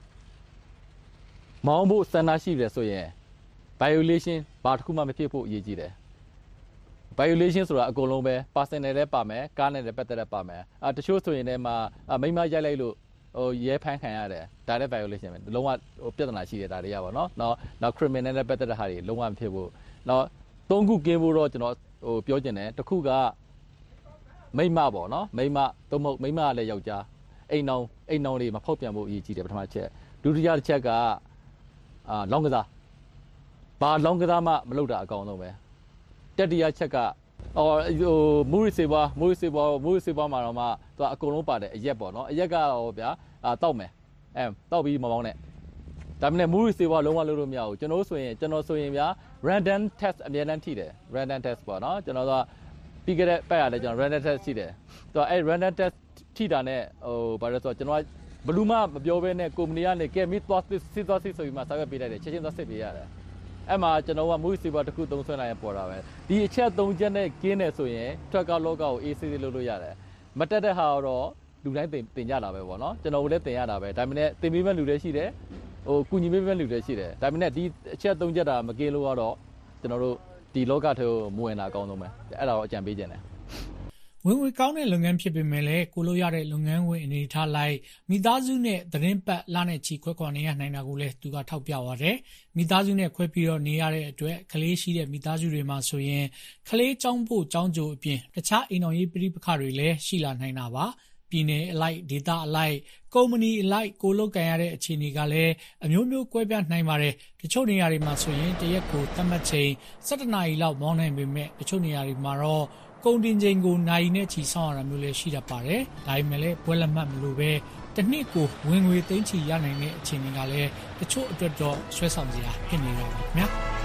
မောင်းဖို့စံနာရှိတယ်ဆိုရင် violation ဘာတစ်ခုမှမဖြစ်ဖို့အရေးကြီးတယ် violation ဆိုတာအကုန်လုံးပဲ personal လည်းပါမယ်ကားနဲ့လည်းပတ်သက်လည်းပါမယ်တချို့ဆိုရင်လည်းမိမရိုက်လိုက်လို့ရဲဖမ်းခံရတယ်ဒါလည်း violation ပဲလုံးဝပြဿနာရှိတယ်ဒါတွေကပေါ့နော်နောက် criminal နဲ့ပတ်သက်တဲ့ဟာတွေလုံးဝမဖြစ်ဘူးနောက်3ခုကင်းဖို့တော့ကျွန်တော်ပြောချင်တယ်တစ်ခုကမိမပေါ့နော်မိမသို့မဟုတ်မိမကလည်းယောက်ျားအိမ်နောင်တွေမဖောက်ပြန်ဖို့အရေးကြီးတယ်ပထမချက်ဒုတိယတစ်ချက်ကလောင်းကစားဘာလောင်းကစားမှမလုပ်တာအကောင်းဆုံးပဲတတိယချက်ကမူရီစေဘာမှာတော့မှသူကအကုန်လုံးပါတယ်အရက်ပေါ့နော်အရက်ကဗျာတောက်မယ်တောက်ပြီးမမောင်းနဲ့ဒါပေမဲ့မူရီစေဘာလုံးဝလုပ်လို့မရဘူးကျွန်တော်ဆိုရင်ဗျာ random test အများအားထိတယ် random test ပေါ့နော်ကျွန်တော်ကပြီးခဲ့တဲ့ပတ်ရတယ်ကျွန်တော် random test ရှိတယ်သူအဲ့ random test ထိတာနဲ့ဘာလို့ဆိုတော့ကျွန်တော်ဘလူးမမပြောဘဲနဲ့ကုမ္ပဏီကနေကဲမီသွားစစ်ဆိုပြီးမှစာရွက်ပေးလိုက်တယ်ချက်ချင်းသွားစစ်ပေးရတယ်အဲ့မှာကျွန်တော်ကမူစီဘာတစ်ခုသုံးဆွဲလိုက်ရင်ပေါ်တာပဲဒီအချက်3ချက်နဲ့ကင်းနေဆိုရင်ထရက်ကာလောကကိုအေးဆေးလုပ်လို့ရတယ်မတက်တဲ့ဟာတော့လူတိုင်းတင်ကြတာပဲပေါ့နော်ကျွန်တော်လည်းတင်ရတာပဲဒါပေမဲ့တင်ပေးမဲ့လူတွေရှိတယ်ကုညီပေးမဲ့လူတွေရှိတယ်ဒါပေမဲ့ဒီအချက်3ချက်တာမကင်းလို့ကတော့ကျွန်တော်တို့ဒီလောကထဲကိုမဝင်တာအကောင်းဆုံးပဲအဲ့ဒါတော့အကြံပေးခြင်းတယ်ဝင်ငွေကောင်းတဲ့လုပ်ငန်းဖြစ်ပေမဲ့လည်းကိုလိုရတဲ့လုပ်ငန်းဝင်အနေထားလိုက်မိသားစုနဲ့သတင်းပတ်လနဲ့ချီခွဲခွာနေရနိုင်တာကိုလည်းသူကထောက်ပြပါတယ်မိသားစုနဲ့ခွဲပြီးတော့နေရတဲ့အတွက်ကလေးရှိတဲ့မိသားစုတွေမှာဆိုရင်ကလေးចောင်းဖို့ចောင်းကြိုအပြင်တခြားအိမ်တော်ရေးပြိပခတွေလည်းရှိလာနိုင်တာပါပြည်နယ်အလိုက်ဒေသအလိုက်ကုမ္ပဏီအလိုက်ကိုလုတ်ကန်ရတဲ့အခြေအနေကလည်းအမျိုးမျိုးကွဲပြားနိုင်ပါတယ်တချို့နေရာတွေမှာဆိုရင်တရက်ကိုသတ်မှတ်ချိန်17နာရီလောက်မောင်းနိုင်ပေမဲ့တချို့နေရာတွေမှာတော့ကုန်တင်ချိန်ကိုနိုင်နဲ့ချီဆောင်ရတာမျိုးလည်းရှိတတ်ပါတယ်ဒါပေမဲ့လည်းပွဲလက်မှတ်မလို့ပဲတစ်နှစ်ကိုဝင်ငွေသိန်းချီရနိုင်တဲ့အခြေအနေကလည်းတချို့အတွက်တော့ဆွဲဆောင်စရာဖြစ်နေတာပါခင်ဗျာ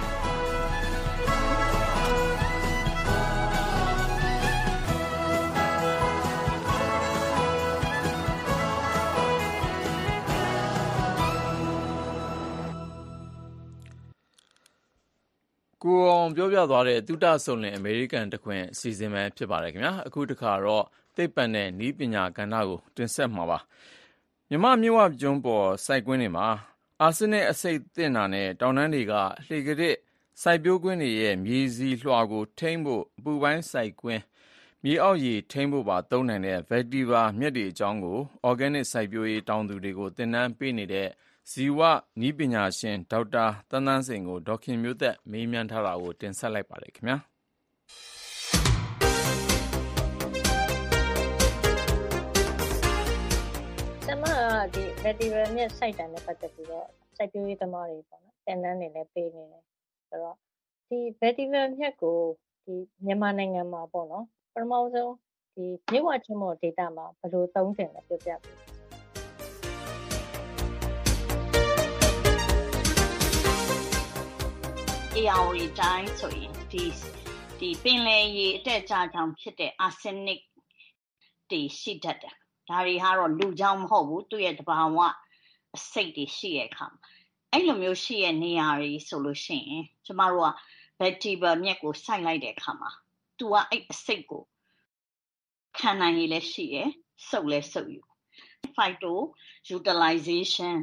ကိုအောင်ပြောပြသွားတဲ့သုတဆုံလင်အမေရိကန်တခွင်အစီအစဉ်ပဲဖြစ်ပါတယ်ခင်ဗျာအခုတခါတော့သိပ္ပံနဲ့နည်းပညာကဏ္ဍကိုတင်ဆက်မှာပါမြမမြဝကျွန်းပေါ်စိုက်ကွင်းတွေမှာအာဆင်းနစ်အဆိပ်သင့်တာနဲ့တောင်တန်းတွေကလှေကရစ်စိုက်ပျိုးကွင်းတွေရဲ့မြေစီလွှာကိုထိန်းဖို့အပူပိုင်းစိုက်ကွင်းမြေအောက်ရေထိန်းဖို့ပါသုံးနိုင်တဲ့ vetiver မြက်တွေအကြောင်းကို organic စိုက်ပျိုးရေးတောင်သူတွေကိုသင်တန်းပေးနေတဲ့ဇီဝနည်းပညာရှင်ဒေါက်တာသန်းသန်းစိန်ကိုဒေါခင်မျိုးသက်မေးမြန်းထားတာကိုတင်ဆက်လိုက်ပါတယ်ခင်ဗျာဆမကဒီ vetiver မြက်စိုက်တံနဲ့ပတ်သက်ပြီးတော့စိုက်ပျိုးရေးသမားတွေပေါ့နော်သင်တန်းတွေလည်းပေးနေတယ်ဆိုတော့ဒီ vetiver မြက်ကိုဒီမြန်မာနိုင်ငံမှာပေါ့နော်ပထမဆုံးဒီမြဝကျွန်းပေါ်ဒေသမှာဘယ်လိုသုံးတင်လဲပြောပြပေး ARD တိုင်းဆိုရင်ဒီပင်လယ်ရေအတက်အကျကြောင့်ဖြစ်တဲ့ arsenic တွေရှိတတ်တယ်ဒါတွေကတော့လူကြောင့်မဟုတ်ဘူးသူ့ရဲ့တဘာဝအဆိပ်တွေရှိရဲ့အခါအဲ့လိုမျိုးရှိရဲ့နေရာတွေဆိုလို့ရှိရင်ကျမတို့က vetiver မြက်ကိုစိုက်လိုက်တဲ့အခါမှာသူကအဲ့အဆိပ်ကိုခံနိုင်ရည်လည်းရှိရဲ့စုပ်လည်းစုပ်ယူ phyto-utilization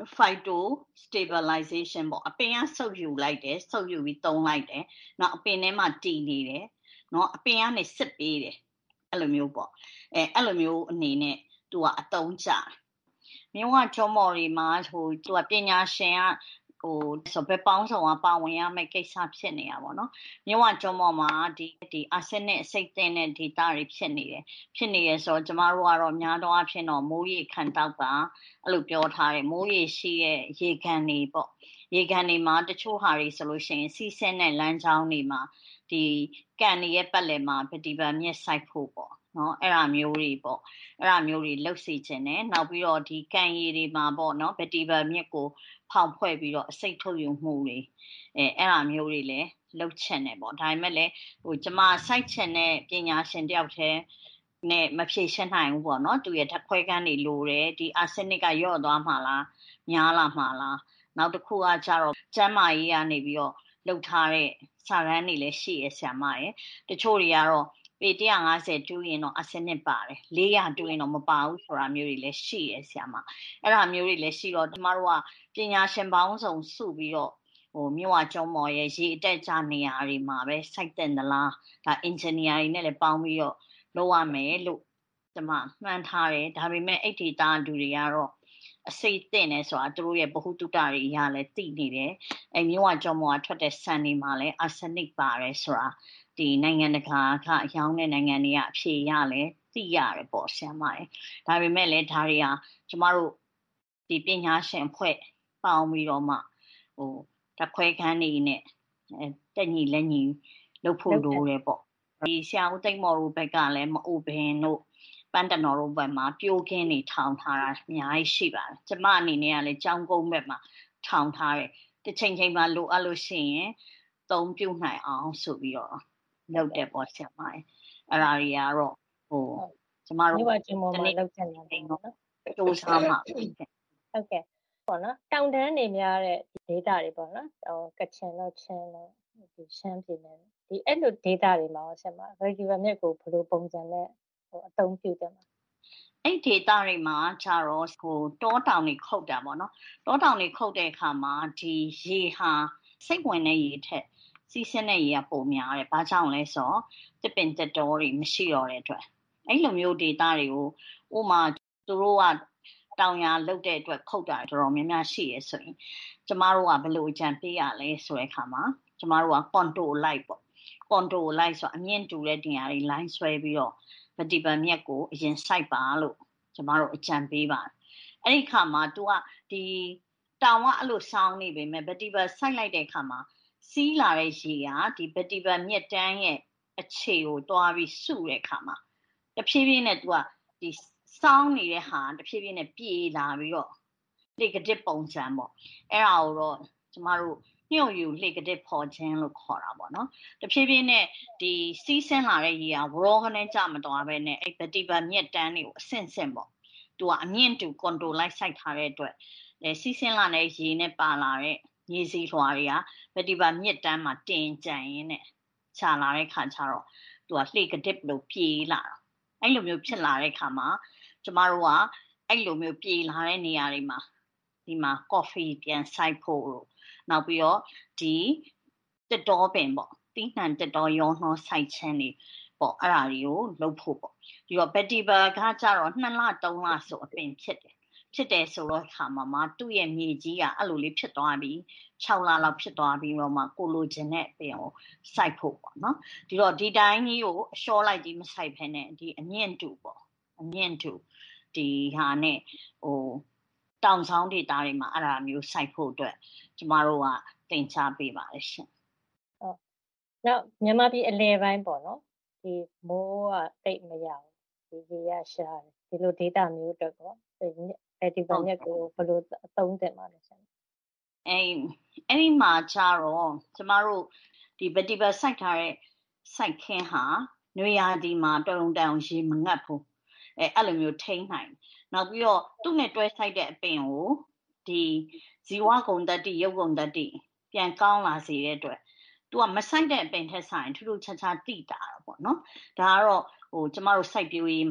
phyto-stabilization ပေါ့အပင်ကဆုပ်ယူလိုက်တယ်ဆုပ်ယူပြီးသုံးလိုက်တယ်နောက်အပင်ထဲမှာတည်နေတယ်နော်အပင်ကနေစစ်ပေးတယ်အဲ့လိုမျိုးပေါ့အဲ့လိုမျိုးအနေနဲ့သူကအသုံးကျတယ်မြဝကျော်မော်တွေမှာသူကပညာရှင်ကဆိုပဲပေါင်းဆောင်ကပါဝင်ရမယ့်ကိစ္စဖြစ်နေတာပေါ့နော်မြဝကျော်မော်မှာဒီအာဆင်နစ်အစိတ်တဲ့ဒေတာတွေဖြစ်နေတယ်ဆိုတော့ကျမတို့ကတော့များသောအားဖြင့်တော့မိုးရေခံတောက်ပါအဲ့လိုပြောထားတယ်မိုးရေရှိရဲ့ရေကန်တွေပေါ့ရေကန်တွေမှာတချို့ဟာတွေဆိုလို့ရှိရင်စီးဆင်းတဲ့လမ်းကြောင်းတွေမှာဒီကန်တွေရဲ့ပတ်လည်မှာဗတိဗံမြက်ဆိုင်ဖို့ပေါ့နော်အဲ့ဒါမျိုးတွေပေါ့အဲ့ဒါမျိုးတွေလှုပ်စီခြင်းနဲ့နောက်ပြီးတော့ဒီကန်ရည်တွေမှာပေါ့နော်ဗတိဗံမြက်ကိုဖောင်ဖွဲ့ပြီးတော့အစိတ်ထုတ်ယူမှုတွေအဲ့ဒါမျိုးတွေလည်းလှုပ်ချင်တယ်ပေါ့ဒါပေမဲ့လည်းကျမစိုက်ချင်တဲ့ပညာရှင်တယောက်တည်းနဲ့မဖြေရှင်းနိုင်ဘူးပေါ့နော်သူရဲ့ဓာတ်ခွဲခန်းတွေလိုတယ်ဒီအာဆင်နစ်ကရော့သွားမှာလားများလာမှာလားနောက်တစ်ခုကကျတော့ကျန်းမာရေးကနေပြီးတော့လှုပ်ထားတဲ့စာရန်တွေလည်းရှိရဆရာမရဲ့တချို့တွေကတော့ပေ150တူးရင်တော့အာဆင်နစ်ပါတယ်400တူးရင်တော့မပါဘူးဆိုတာမျိုးတွေလည်းရှိရဆရာမအဲ့ဒါမျိုးတွေလည်းရှိတော့ကျမတို့ကပညာရှင်ပေါင်းစုံစုပြီးတော့မြို့ဝကျောင်းမော်ရဲ့ရေအတက်ကြနေရာတွေမှာပဲစိုက်တဲ့သလားဒါအင်ဂျင်နီယာတွေနဲ့လည်းပေါင်းပြီးတော့လုပ်ရမယ်လို့ကျမမှန်းထားတယ်ဒါပေမဲ့အဲ့ဒီတာလူတွေကတော့အစိတ်တင်နေဆိုတာသူတို့ရဲ့ဗဟုသုတတွေအရာလည်းသိနေတယ်အဲ့မြို့ဝကျောင်းမော်ကထွက်တဲ့ဆန်တွေမှာလည်းအာဆင်နစ်ပါတယ်ဆိုတာဒီနိုင်ငံတကာကအရောင်းတဲ့နိုင်ငံတွေကအဖြေရလဲသိရတယ်ပေါ့ဆရာမရဲ့ဒါပေမဲ့လည်းဒါတွေဟာကျမတို့ဒီပညာရှင်ဖွဲ့ပေါင်းပြီးတော့မှဓာတ်ခွဲခန်းနေနဲ့တက်ညီလက်ညီလုပ်ဖို့လိုတယ်ပေါ့ဒီဆရာဦးသိမ့်မော်တို့ဘက်ကလည်းမအိုဘင်တို့ပန်းတနော်တို့ဘက်မှာပြိုးခင်းနေထောင်ထားတာအများကြီးရှိပါတယ်ကျမအနေနဲ့ကလည်းကျောင်းကုန်းဘက်မှာထောင်ထားတယ်တစ်ချိန်ချိန်မှာလိုအပ်လို့ရှိရင်သုံးပြုနိုင်အောင်ဆိုပြီးတော့လုပ်တယ်ပေါ့ဆရာမအဲ့ဒါတွေကတော့ကျမတို့ဒီမှာလုပ်ချင်တယ်နော်တိုးစားမှာဟုတ်ကဲ့ပေါ့နော်တောင်တန်းနေများတဲ့ဒေတာတွေပေါ့နော်ကချင်တော့ချင်းတော့ဒီရှမ်းပြည်နယ်ဒီအဲ့လိုဒေတာတွေမှာဆရာမ regular မြက်ကိုဘယ်လိုပုံစံနဲ့အသုံးပြုတယ်မှာအဲ့ဒေတာတွေမှာကျတော့တောတောင်တွေခုတ်တာပေါ့နော်တောတောင်တွေခုတ်တဲ့အခါမှာဒီရေဟာစိတ်ဝင်တဲ့ရေထက်စီးဆင်းတဲ့ရေကပုံများတယ်ဘာကြောင့်လဲဆိုတော့တစ်ပင်တက်တော်တွေမရှိတော့တဲ့အတွက်အဲ့လိုမျိုးဒေတာတွေကိုဥမာသူတို့ကတောင်ရလုတ်တဲ့အတွက်ခုတ်တာတော်တော်များများရှိရဆိုရင်ကျမတို့ကဘယ်လိုအကြံပေးရလဲဆိုတဲ့အခါမှာကျမတို့က control လိုက်ပေါ့ control လိုက်ဆိုအမြင့်တူတဲ့နေရာတွေ line ဆွဲပြီးတော့ဗတိဗံမြက်ကိုအရင်စိုက်ပါလို့ကျမတို့အကြံပေးပါတယ်အဲ့ဒီခါမှာ तू ကဒီတောင်ကအဲ့လိုစောင်းနေပေမဲ့ဗတိဗံစိုက်လိုက်တဲ့ခါမှာစီးလာတဲ့ရေကဒီဗတိဗံမြက်တန်းရဲ့အခြေကိုတွားပြီးစုတဲ့ခါမှာတဖြည်းဖြည်းနဲ့ तू ကဒီစောင်းနေတဲ့ဟာတဖြည်းဖြည်းနဲ့ပြေးလာပြီးတော့လေကတစ်ပုံစံပေါ့အဲ့ဒါကိုတော့ကျမတို့ညှို့ယူလေကတစ်ဖော်ခြင်းလို့ခေါ်တာပေါ့နော်တဖြည်းဖြည်းနဲ့ဒီစီးဆင်းလာတဲ့ရေကဝရောကနေကြမသွားပဲနဲ့အဲ့ဗတိဗံမြက်တန်းတွေကိုအဆင့်ဆင့်ပေါ့သူကအမြင့်တူ control လိုက်စိုက်ထားတဲ့အတွက်စီးဆင်းလာတဲ့ရေနဲ့ပါလာတဲ့ရေစီးလွှာတွေကဗတိဗံမြက်တန်းမှာတင်ကြံရင်းနဲ့ခြာလာတဲ့ခါကျတော့သူကလေကတစ်လို့ပြေးလာတာအဲ့လိုမျိုးဖြစ်လာတဲ့ခါမှာကျမတို့ကအဲ့လိုမျိုးပြေးလာတဲ့နေရာတွေမှာဒီမှာ coffee ပြန်စိုက်ဖို့နောက်ပြီးတော့ဒီတက်တော်ပင်ပေါ့တီးနှံတက်တော်ရောနှောစိုက်ခြင်းတွေပေါ့အဲ့ဒါတွေကိုလုပ်ဖို့ပေါ့ဒီတော့ vetiver ကကြတော့2လ3လဆိုအပင်ဖြစ်တယ်ဆိုတော့ခါမှာသူ့ရဲ့မြေကြီးကအဲ့လိုလေးဖြစ်သွားပြီး6လလောက်ဖြစ်သွားပြီးတော့မှကိုလိုချင်တဲ့အပင်ကိုစိုက်ဖို့ပေါ့နော်ဒီတော့ဒီတိုင်းကြီးကိုအလျှော့လိုက်ကြီးမစိုက်ဖ ೇನೆ ဒီအမြင့်တူပေါ့အမြင့်တူဒီဟာနဲ့တောင်ဆောင်ဒေတာတွေမှာအဲ့ဒါမျိုးစိုက်ဖို့အတွက်ကျမတို့ကသင်ကြားပေးပါတယ်ရှင်ဟုတ်နောက်မြန်မာပြည်အလဲပိုင်းပေါ့နော်ဒီမိုးကတိတ်မရဘူးဒီရေရရှားတယ်ဒီလိုဒေတာမျိုးအတွက်ပေါ့ဒီဗန်ရက်ကိုဘယ်လိုအသုံးသင့်ပါလဲရှင်အဲ့ဒီမှာကျတော့ကျမတို့ဒီဗတိဗာစိုက်ထားတဲ့စိုက်ခင်းဟာနွေရာသီမှာတော်ရုံတန်ရေမငတ်ဘူးအဲ့လိုမျိုးထိန်းနိုင်နောက်ပြီးတော့သူ့နဲ့တွဲဆိုင်တဲ့အပင်ကိုဒီဇီဝဂုဏ်တတ္တိရုပ်ဂုဏ်တတ္တိပြန်ကောင်းလာစေတဲ့အတွက်သူကမဆိုင်တဲ့အပင်ထက်ဆိုင်ထူးထူးခြားခြားတိတာပေါ့နော်ဒါကတော့ကျမတို့စိုက်ပျိုးရေးမှာပါ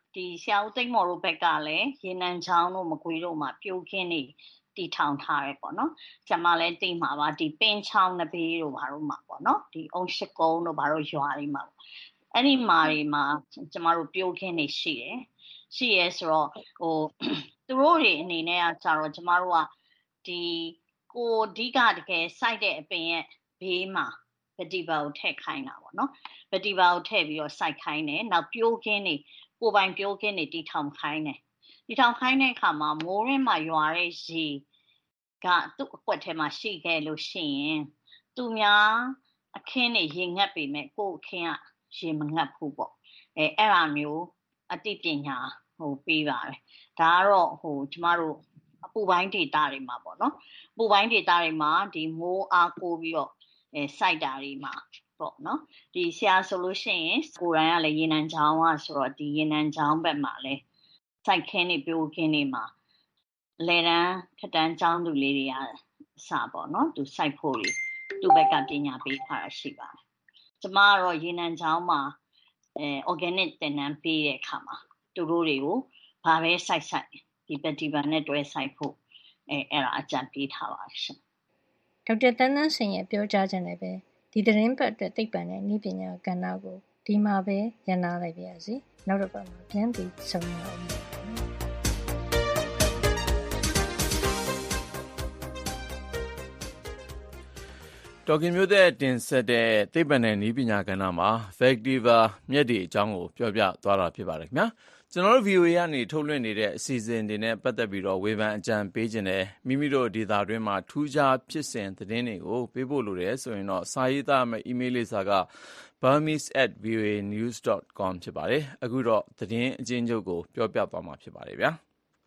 ဒီဆရာဦးသိန်းမော်တို့ဘက်ကလည်းရေနံချောင်းတို့မကွေးတို့မှာပြိုခင်းနေတည်ထောင်ထားရဲပေါ့နော်ကျမလည်းသိမှာပါဒီပင်းချောင်းနဘေးတို့ဘာတို့မှာပေါ့နော်ဒီအုံရှိကုန်းတို့ဘာတို့ရွာတွေမှာအဲ့ဒီမှာတွေမှာကျမတို့ပြိုခင်းနေရှိရဲဆိုတော့သူတို့တွေအနေနဲ့ကကြတော့ကျမတို့ကဒီကိုအဓိကတကယ်စိုက်တဲ့အပင်ရဲ့ဘေးမှာဗတီဘာကိုထည့်ခိုင်းတာပေါ့နော်ဗတီဘာကိုထည့်ပြီးတော့စိုက်ခိုင်းတယ်နောက်ပြိုခင်းနေကိုပိုင်ပြိုခင်းနေတီထောင်ခိုင်းတယ်တီထောင်ခိုင်းတဲ့အခါမှာမိုးရင်းမှာရွာတဲ့ရေကသူ့အကွက်ထဲမှာရှိခဲ့လို့ရှိရင်သူများအခင်းနေရေငတ်ပေမဲ့ကိုအခင်းကရေမငတ်ဘူးပေါ့အဲ့ဒါမျိုးအသိပညာပေးပါတယ်ဒါကတော့ကျမတို့အပူပိုင်းဒေတာတွေမှာပေါ့နော်အပူပိုင်းဒေတာတွေမှာဒီမိုးအားကိုပြီးတော့စိုက်တာတွေမှာပေါ့နော်ဒီဆရာဆိုလို့ရှိရင်ကိုရိုင်းကလည်းရေနံချောင်းကဆိုတော့ဒီရေနံချောင်းဘက်မှာလည်းစိုက်ခင်းနေပြိုခင်းနေမှာလေတန်းခတန်းချောင်းသူလေးတွေကစပေါ့နော်သူစိုက်ဖို့တွေသူ့ဘက်ကပညာပေးထားတာရှိပါတယ်ကျမကတော့ရေနံချောင်းမှာorganic သင်တန်းပေးတဲ့အခါမှာသူတို့တွေကိုဘာပဲစိုက်ဒီပฏิบัติနဲ့တွဲစိုက်ဖို့အဲ့ဒါအကြံပေးထားပါရှင်ဒေါက်တာတန်းတန်းစင်ရဲ့ပြောကြားခြင်းနဲ့ပဲဒီသတင်းပတ်အတွက်သိပ္ပံနဲ့နည်းပညာကဏ္ဍကိုဒီမှာပဲရန်နာလိုက်ပါရစေနောက်တစ်ပတ်မှာပြန်ပြီးဆုံရအောင်တော်ကင်မျိုးတဲ့တင်ဆက်တဲ့သိပ္ပံနဲ့နည်းပညာကဏ္ဍမှာ Vectiva မြက်တွေအကြောင်းကိုပြောပြသွားတာဖြစ်ပါတယ်ခင်ဗျာကျွန်တော်တို့ VOA ကနေထုတ်လွှင့်နေတဲ့အစီအစဉ်တွေနဲ့ပတ်သက်ပြီးတော့ဝေဖန်အကြံပေးခြင်းနဲ့မိမိတို့ဒေတာတွင်းမှာထူးခြားဖြစ်စဉ်သတင်းတွေကိုပေးဖို့လိုတယ်ဆိုရင်တော့စာရေးသားမယ့် email လိပ်စာက burmese@voanews.com ဖြစ်ပါတယ်အခုတော့သတင်းအကျဉ်းချုပ်ကိုပြောပြသွားမှာဖြစ်ပါတယ်ဗျာ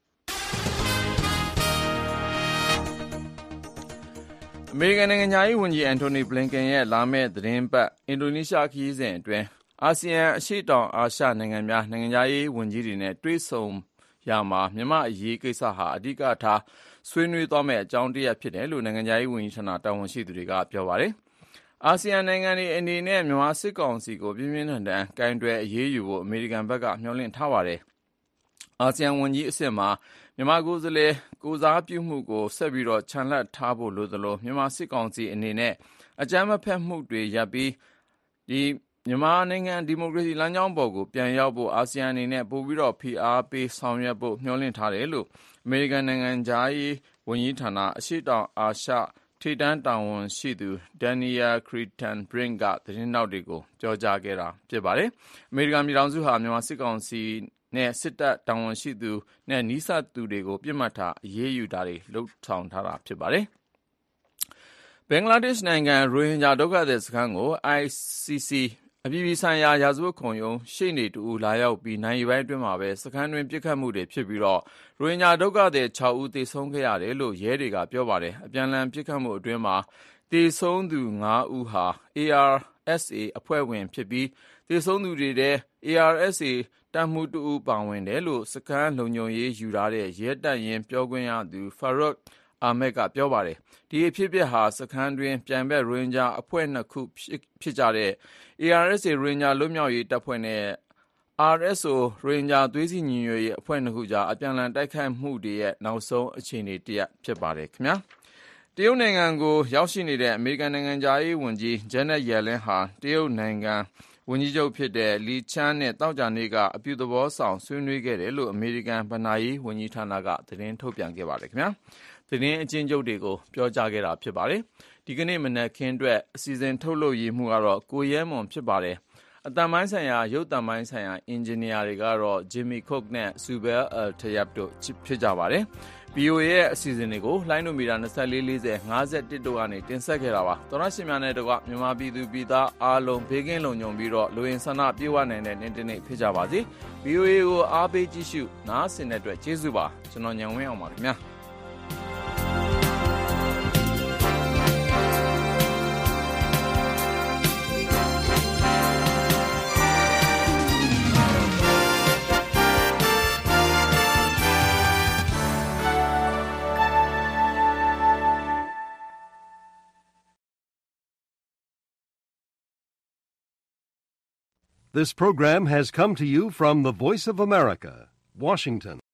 အမေရိကန်နိုင်ငံသားဝန်ကြီးအန်တိုနီဘလင်ကန်ရဲ့လာမယ့်သတင်းပတ်အင်ဒိုနီးရှားခရီးစဉ်အတွင်းအာဆီယံအရှေ့တောင်အာရှနိုင်ငံများနိုင်ငံသားရေးဝန်ကြီးတွေနဲ့တွေ့ဆုံရမှာမြန်မာအရေးကိစ္စဟာအဓိကထားဆွေးနွေးသွားမယ့်အကြောင်းတရားဖြစ်တယ်လို့နိုင်ငံသားရေးဝန်ကြီးဌာနတာဝန်ရှိသူတွေကပြောပါတယ်။အာဆီယံနိုင်ငံတွေအနေနဲ့မြန်မာစစ်ကောင်စီကိုပြင်းပြင်းထန်ထန်ကင်တွယ်အရေးယူဖို့အမေရိကန်ဘက်ကမျှော်လင့်ထားပါတယ်။အာဆီယံဝန်ကြီးအဆင့်မှာမြန်မာကိုယ်စားလှယ်ကိုစားပြုမှုကိုဆက်ပြီးတော့ခြံလှပ်ထားဖို့လိုသလိုမြန်မာစစ်ကောင်စီအနေနဲ့အကြမ်းမဖက်မှုတွေရပ်ပြီးမြန်မာနိုင်ငံဒီမိုကရေစီလမ်းကြောင်းပေါ်ကိုပြန်ရောက်ဖို့အာဆီယံအနေနဲ့ပိုပြီးတော့ဖိအားပေးဆောင်ရွက်ဖို့မျှော်လင့်ထားတယ်လို့အမေရိကန်နိုင်ငံသားရေးဝန်ကြီးဌာနအရှေ့တောင်အာရှထိပ်တန်းတာဝန်ရှိသူဒန်နီယာခရီတန်ဘရင့်ကသတင်းတောက်တွေကိုပြောကြားခဲ့တာဖြစ်ပါတယ်။အမေရိကန်ပြည်ထောင်စုဟာမြန်မာစစ်ကောင်စီနဲ့စစ်တပ်တာဝန်ရှိသူနဲ့နှိစပ်သူတွေကိုပြစ်မှတ်ထားအရေးယူတာတွေလုပ်ဆောင်ထားတာဖြစ်ပါတယ်။ဘင်္ဂလားဒေ့ရှ်နိုင်ငံရိုဟင်ဂျာဒုက္ခသည်စခန်းကို ICC အပြည်ပြည်ဆိုင်ရာရာဇဝတ်ခုံရုံးရှေ့နေတူလာရောက်ပြီးနိုင်ရီပိုင်းအတွင်းမှာပဲစခန်းတွင်ပြစ်ခတ်မှုတွေဖြစ်ပြီးတော့ရိုဟင်ဂျာဒုက္ခသည်6ဦးသေဆုံးခဲ့ရတယ်လို့ရဲတွေကပြောပါတယ်အပြန်အလှန်ပြစ်ခတ်မှုအတွင်းမှာသေဆုံးသူ9ဦးဟာ ARSA အဖွဲ့ဝင်ဖြစ်ပြီးသေဆုံးသူတွေထဲ ARSA တပ်မှု2ဦးပါဝင်တယ်လို့စခန်းလုံခြုံရေးယူထားတဲ့ရဲတပ်ရင်းပြောခွင့်ရသူ Farooq Ahmed ကပြောပါတယ်ဒီအဖြစ်အပျက်ဟာစခန်းတွင်ပြိုင်ဘက်ရိုဟင်ဂျာအဖွဲ့2ခုဖြစ်ကြတဲ့ ARSA ရိုဟင်ဂျာလွတ်မြောက်ရေးတပ်ဖွဲ့နဲ့ RSO ရိုဟင်ဂျာသွေးစည်းညီညွတ်ရေးအဖွဲ့2ခုကြားအပြန်အလှန်တိုက်ခိုက်မှုတွေရဲ့နောက်ဆုံးအခြေအနေတရပ်ဖြစ်ပါတယ်ခင်ဗျာတရုတ်နိုင်ငံကိုရောက်ရှိနေတဲ့အမေရိကန်နိုင်ငံသားရေးဝန်ကြီး Janet Yellen ဟာတရုတ်နိုင်ငံဝန်ကြီးချုပ်ဖြစ်တဲ့လီချန်းနဲ့တောက်ကြနေ့ကအပြုသဘောဆောင်ဆွေးနွေးခဲ့တယ်လို့အမေရိကန်ဗဏ္ဍာရေးဝန်ကြီးဌာနကသတင်းထုတ်ပြန်ခဲ့ပါတယ်ခင်ဗျာသတင်းအကျဉ်းချုပ်တွေကိုပြောကြားခဲ့တာဖြစ်ပါတယ်ဒီကနေ့မနက်ခင်းအတွက်အစီအစဉ်ထုတ်လုပ်ရေးမှုကတော့ကိုရဲမွန်ဖြစ်ပါတယ်အတန်ပိုင်းဆိုင်ရာရုပ်တံပိုင်းဆိုင်ရာအင်ဂျင်နီယာတွေကတော့ Jimmy Cook နဲ့ Subel Al-Tayeb တို့ဖြစ်ကြပါတယ်VOA ရဲ့အစီအစဉ်တွေကိုလိုင်းနိုမီတာ2440 51တို့ကနေတင်ဆက်ခဲ့တာပါသောရရှိများနဲ့တကွမြန်မာပြည်သူပြည်သားအားလုံးဘေးကင်းလုံခြုံပြီးတော့လူဝင်ဆန္ဒပြေဝနိုင်တဲ့နေ့တစ်နေ့ဖြစ်ကြပါစေ VOA ကိုအားပေးကြည့်ရှုနားဆင်တဲ့အတွက်ကျေးဇူးပါကျွန်တော်ညံဝင်းအောင်ပါခင်ဗျာ This program has come to you from the Voice of America, Washington.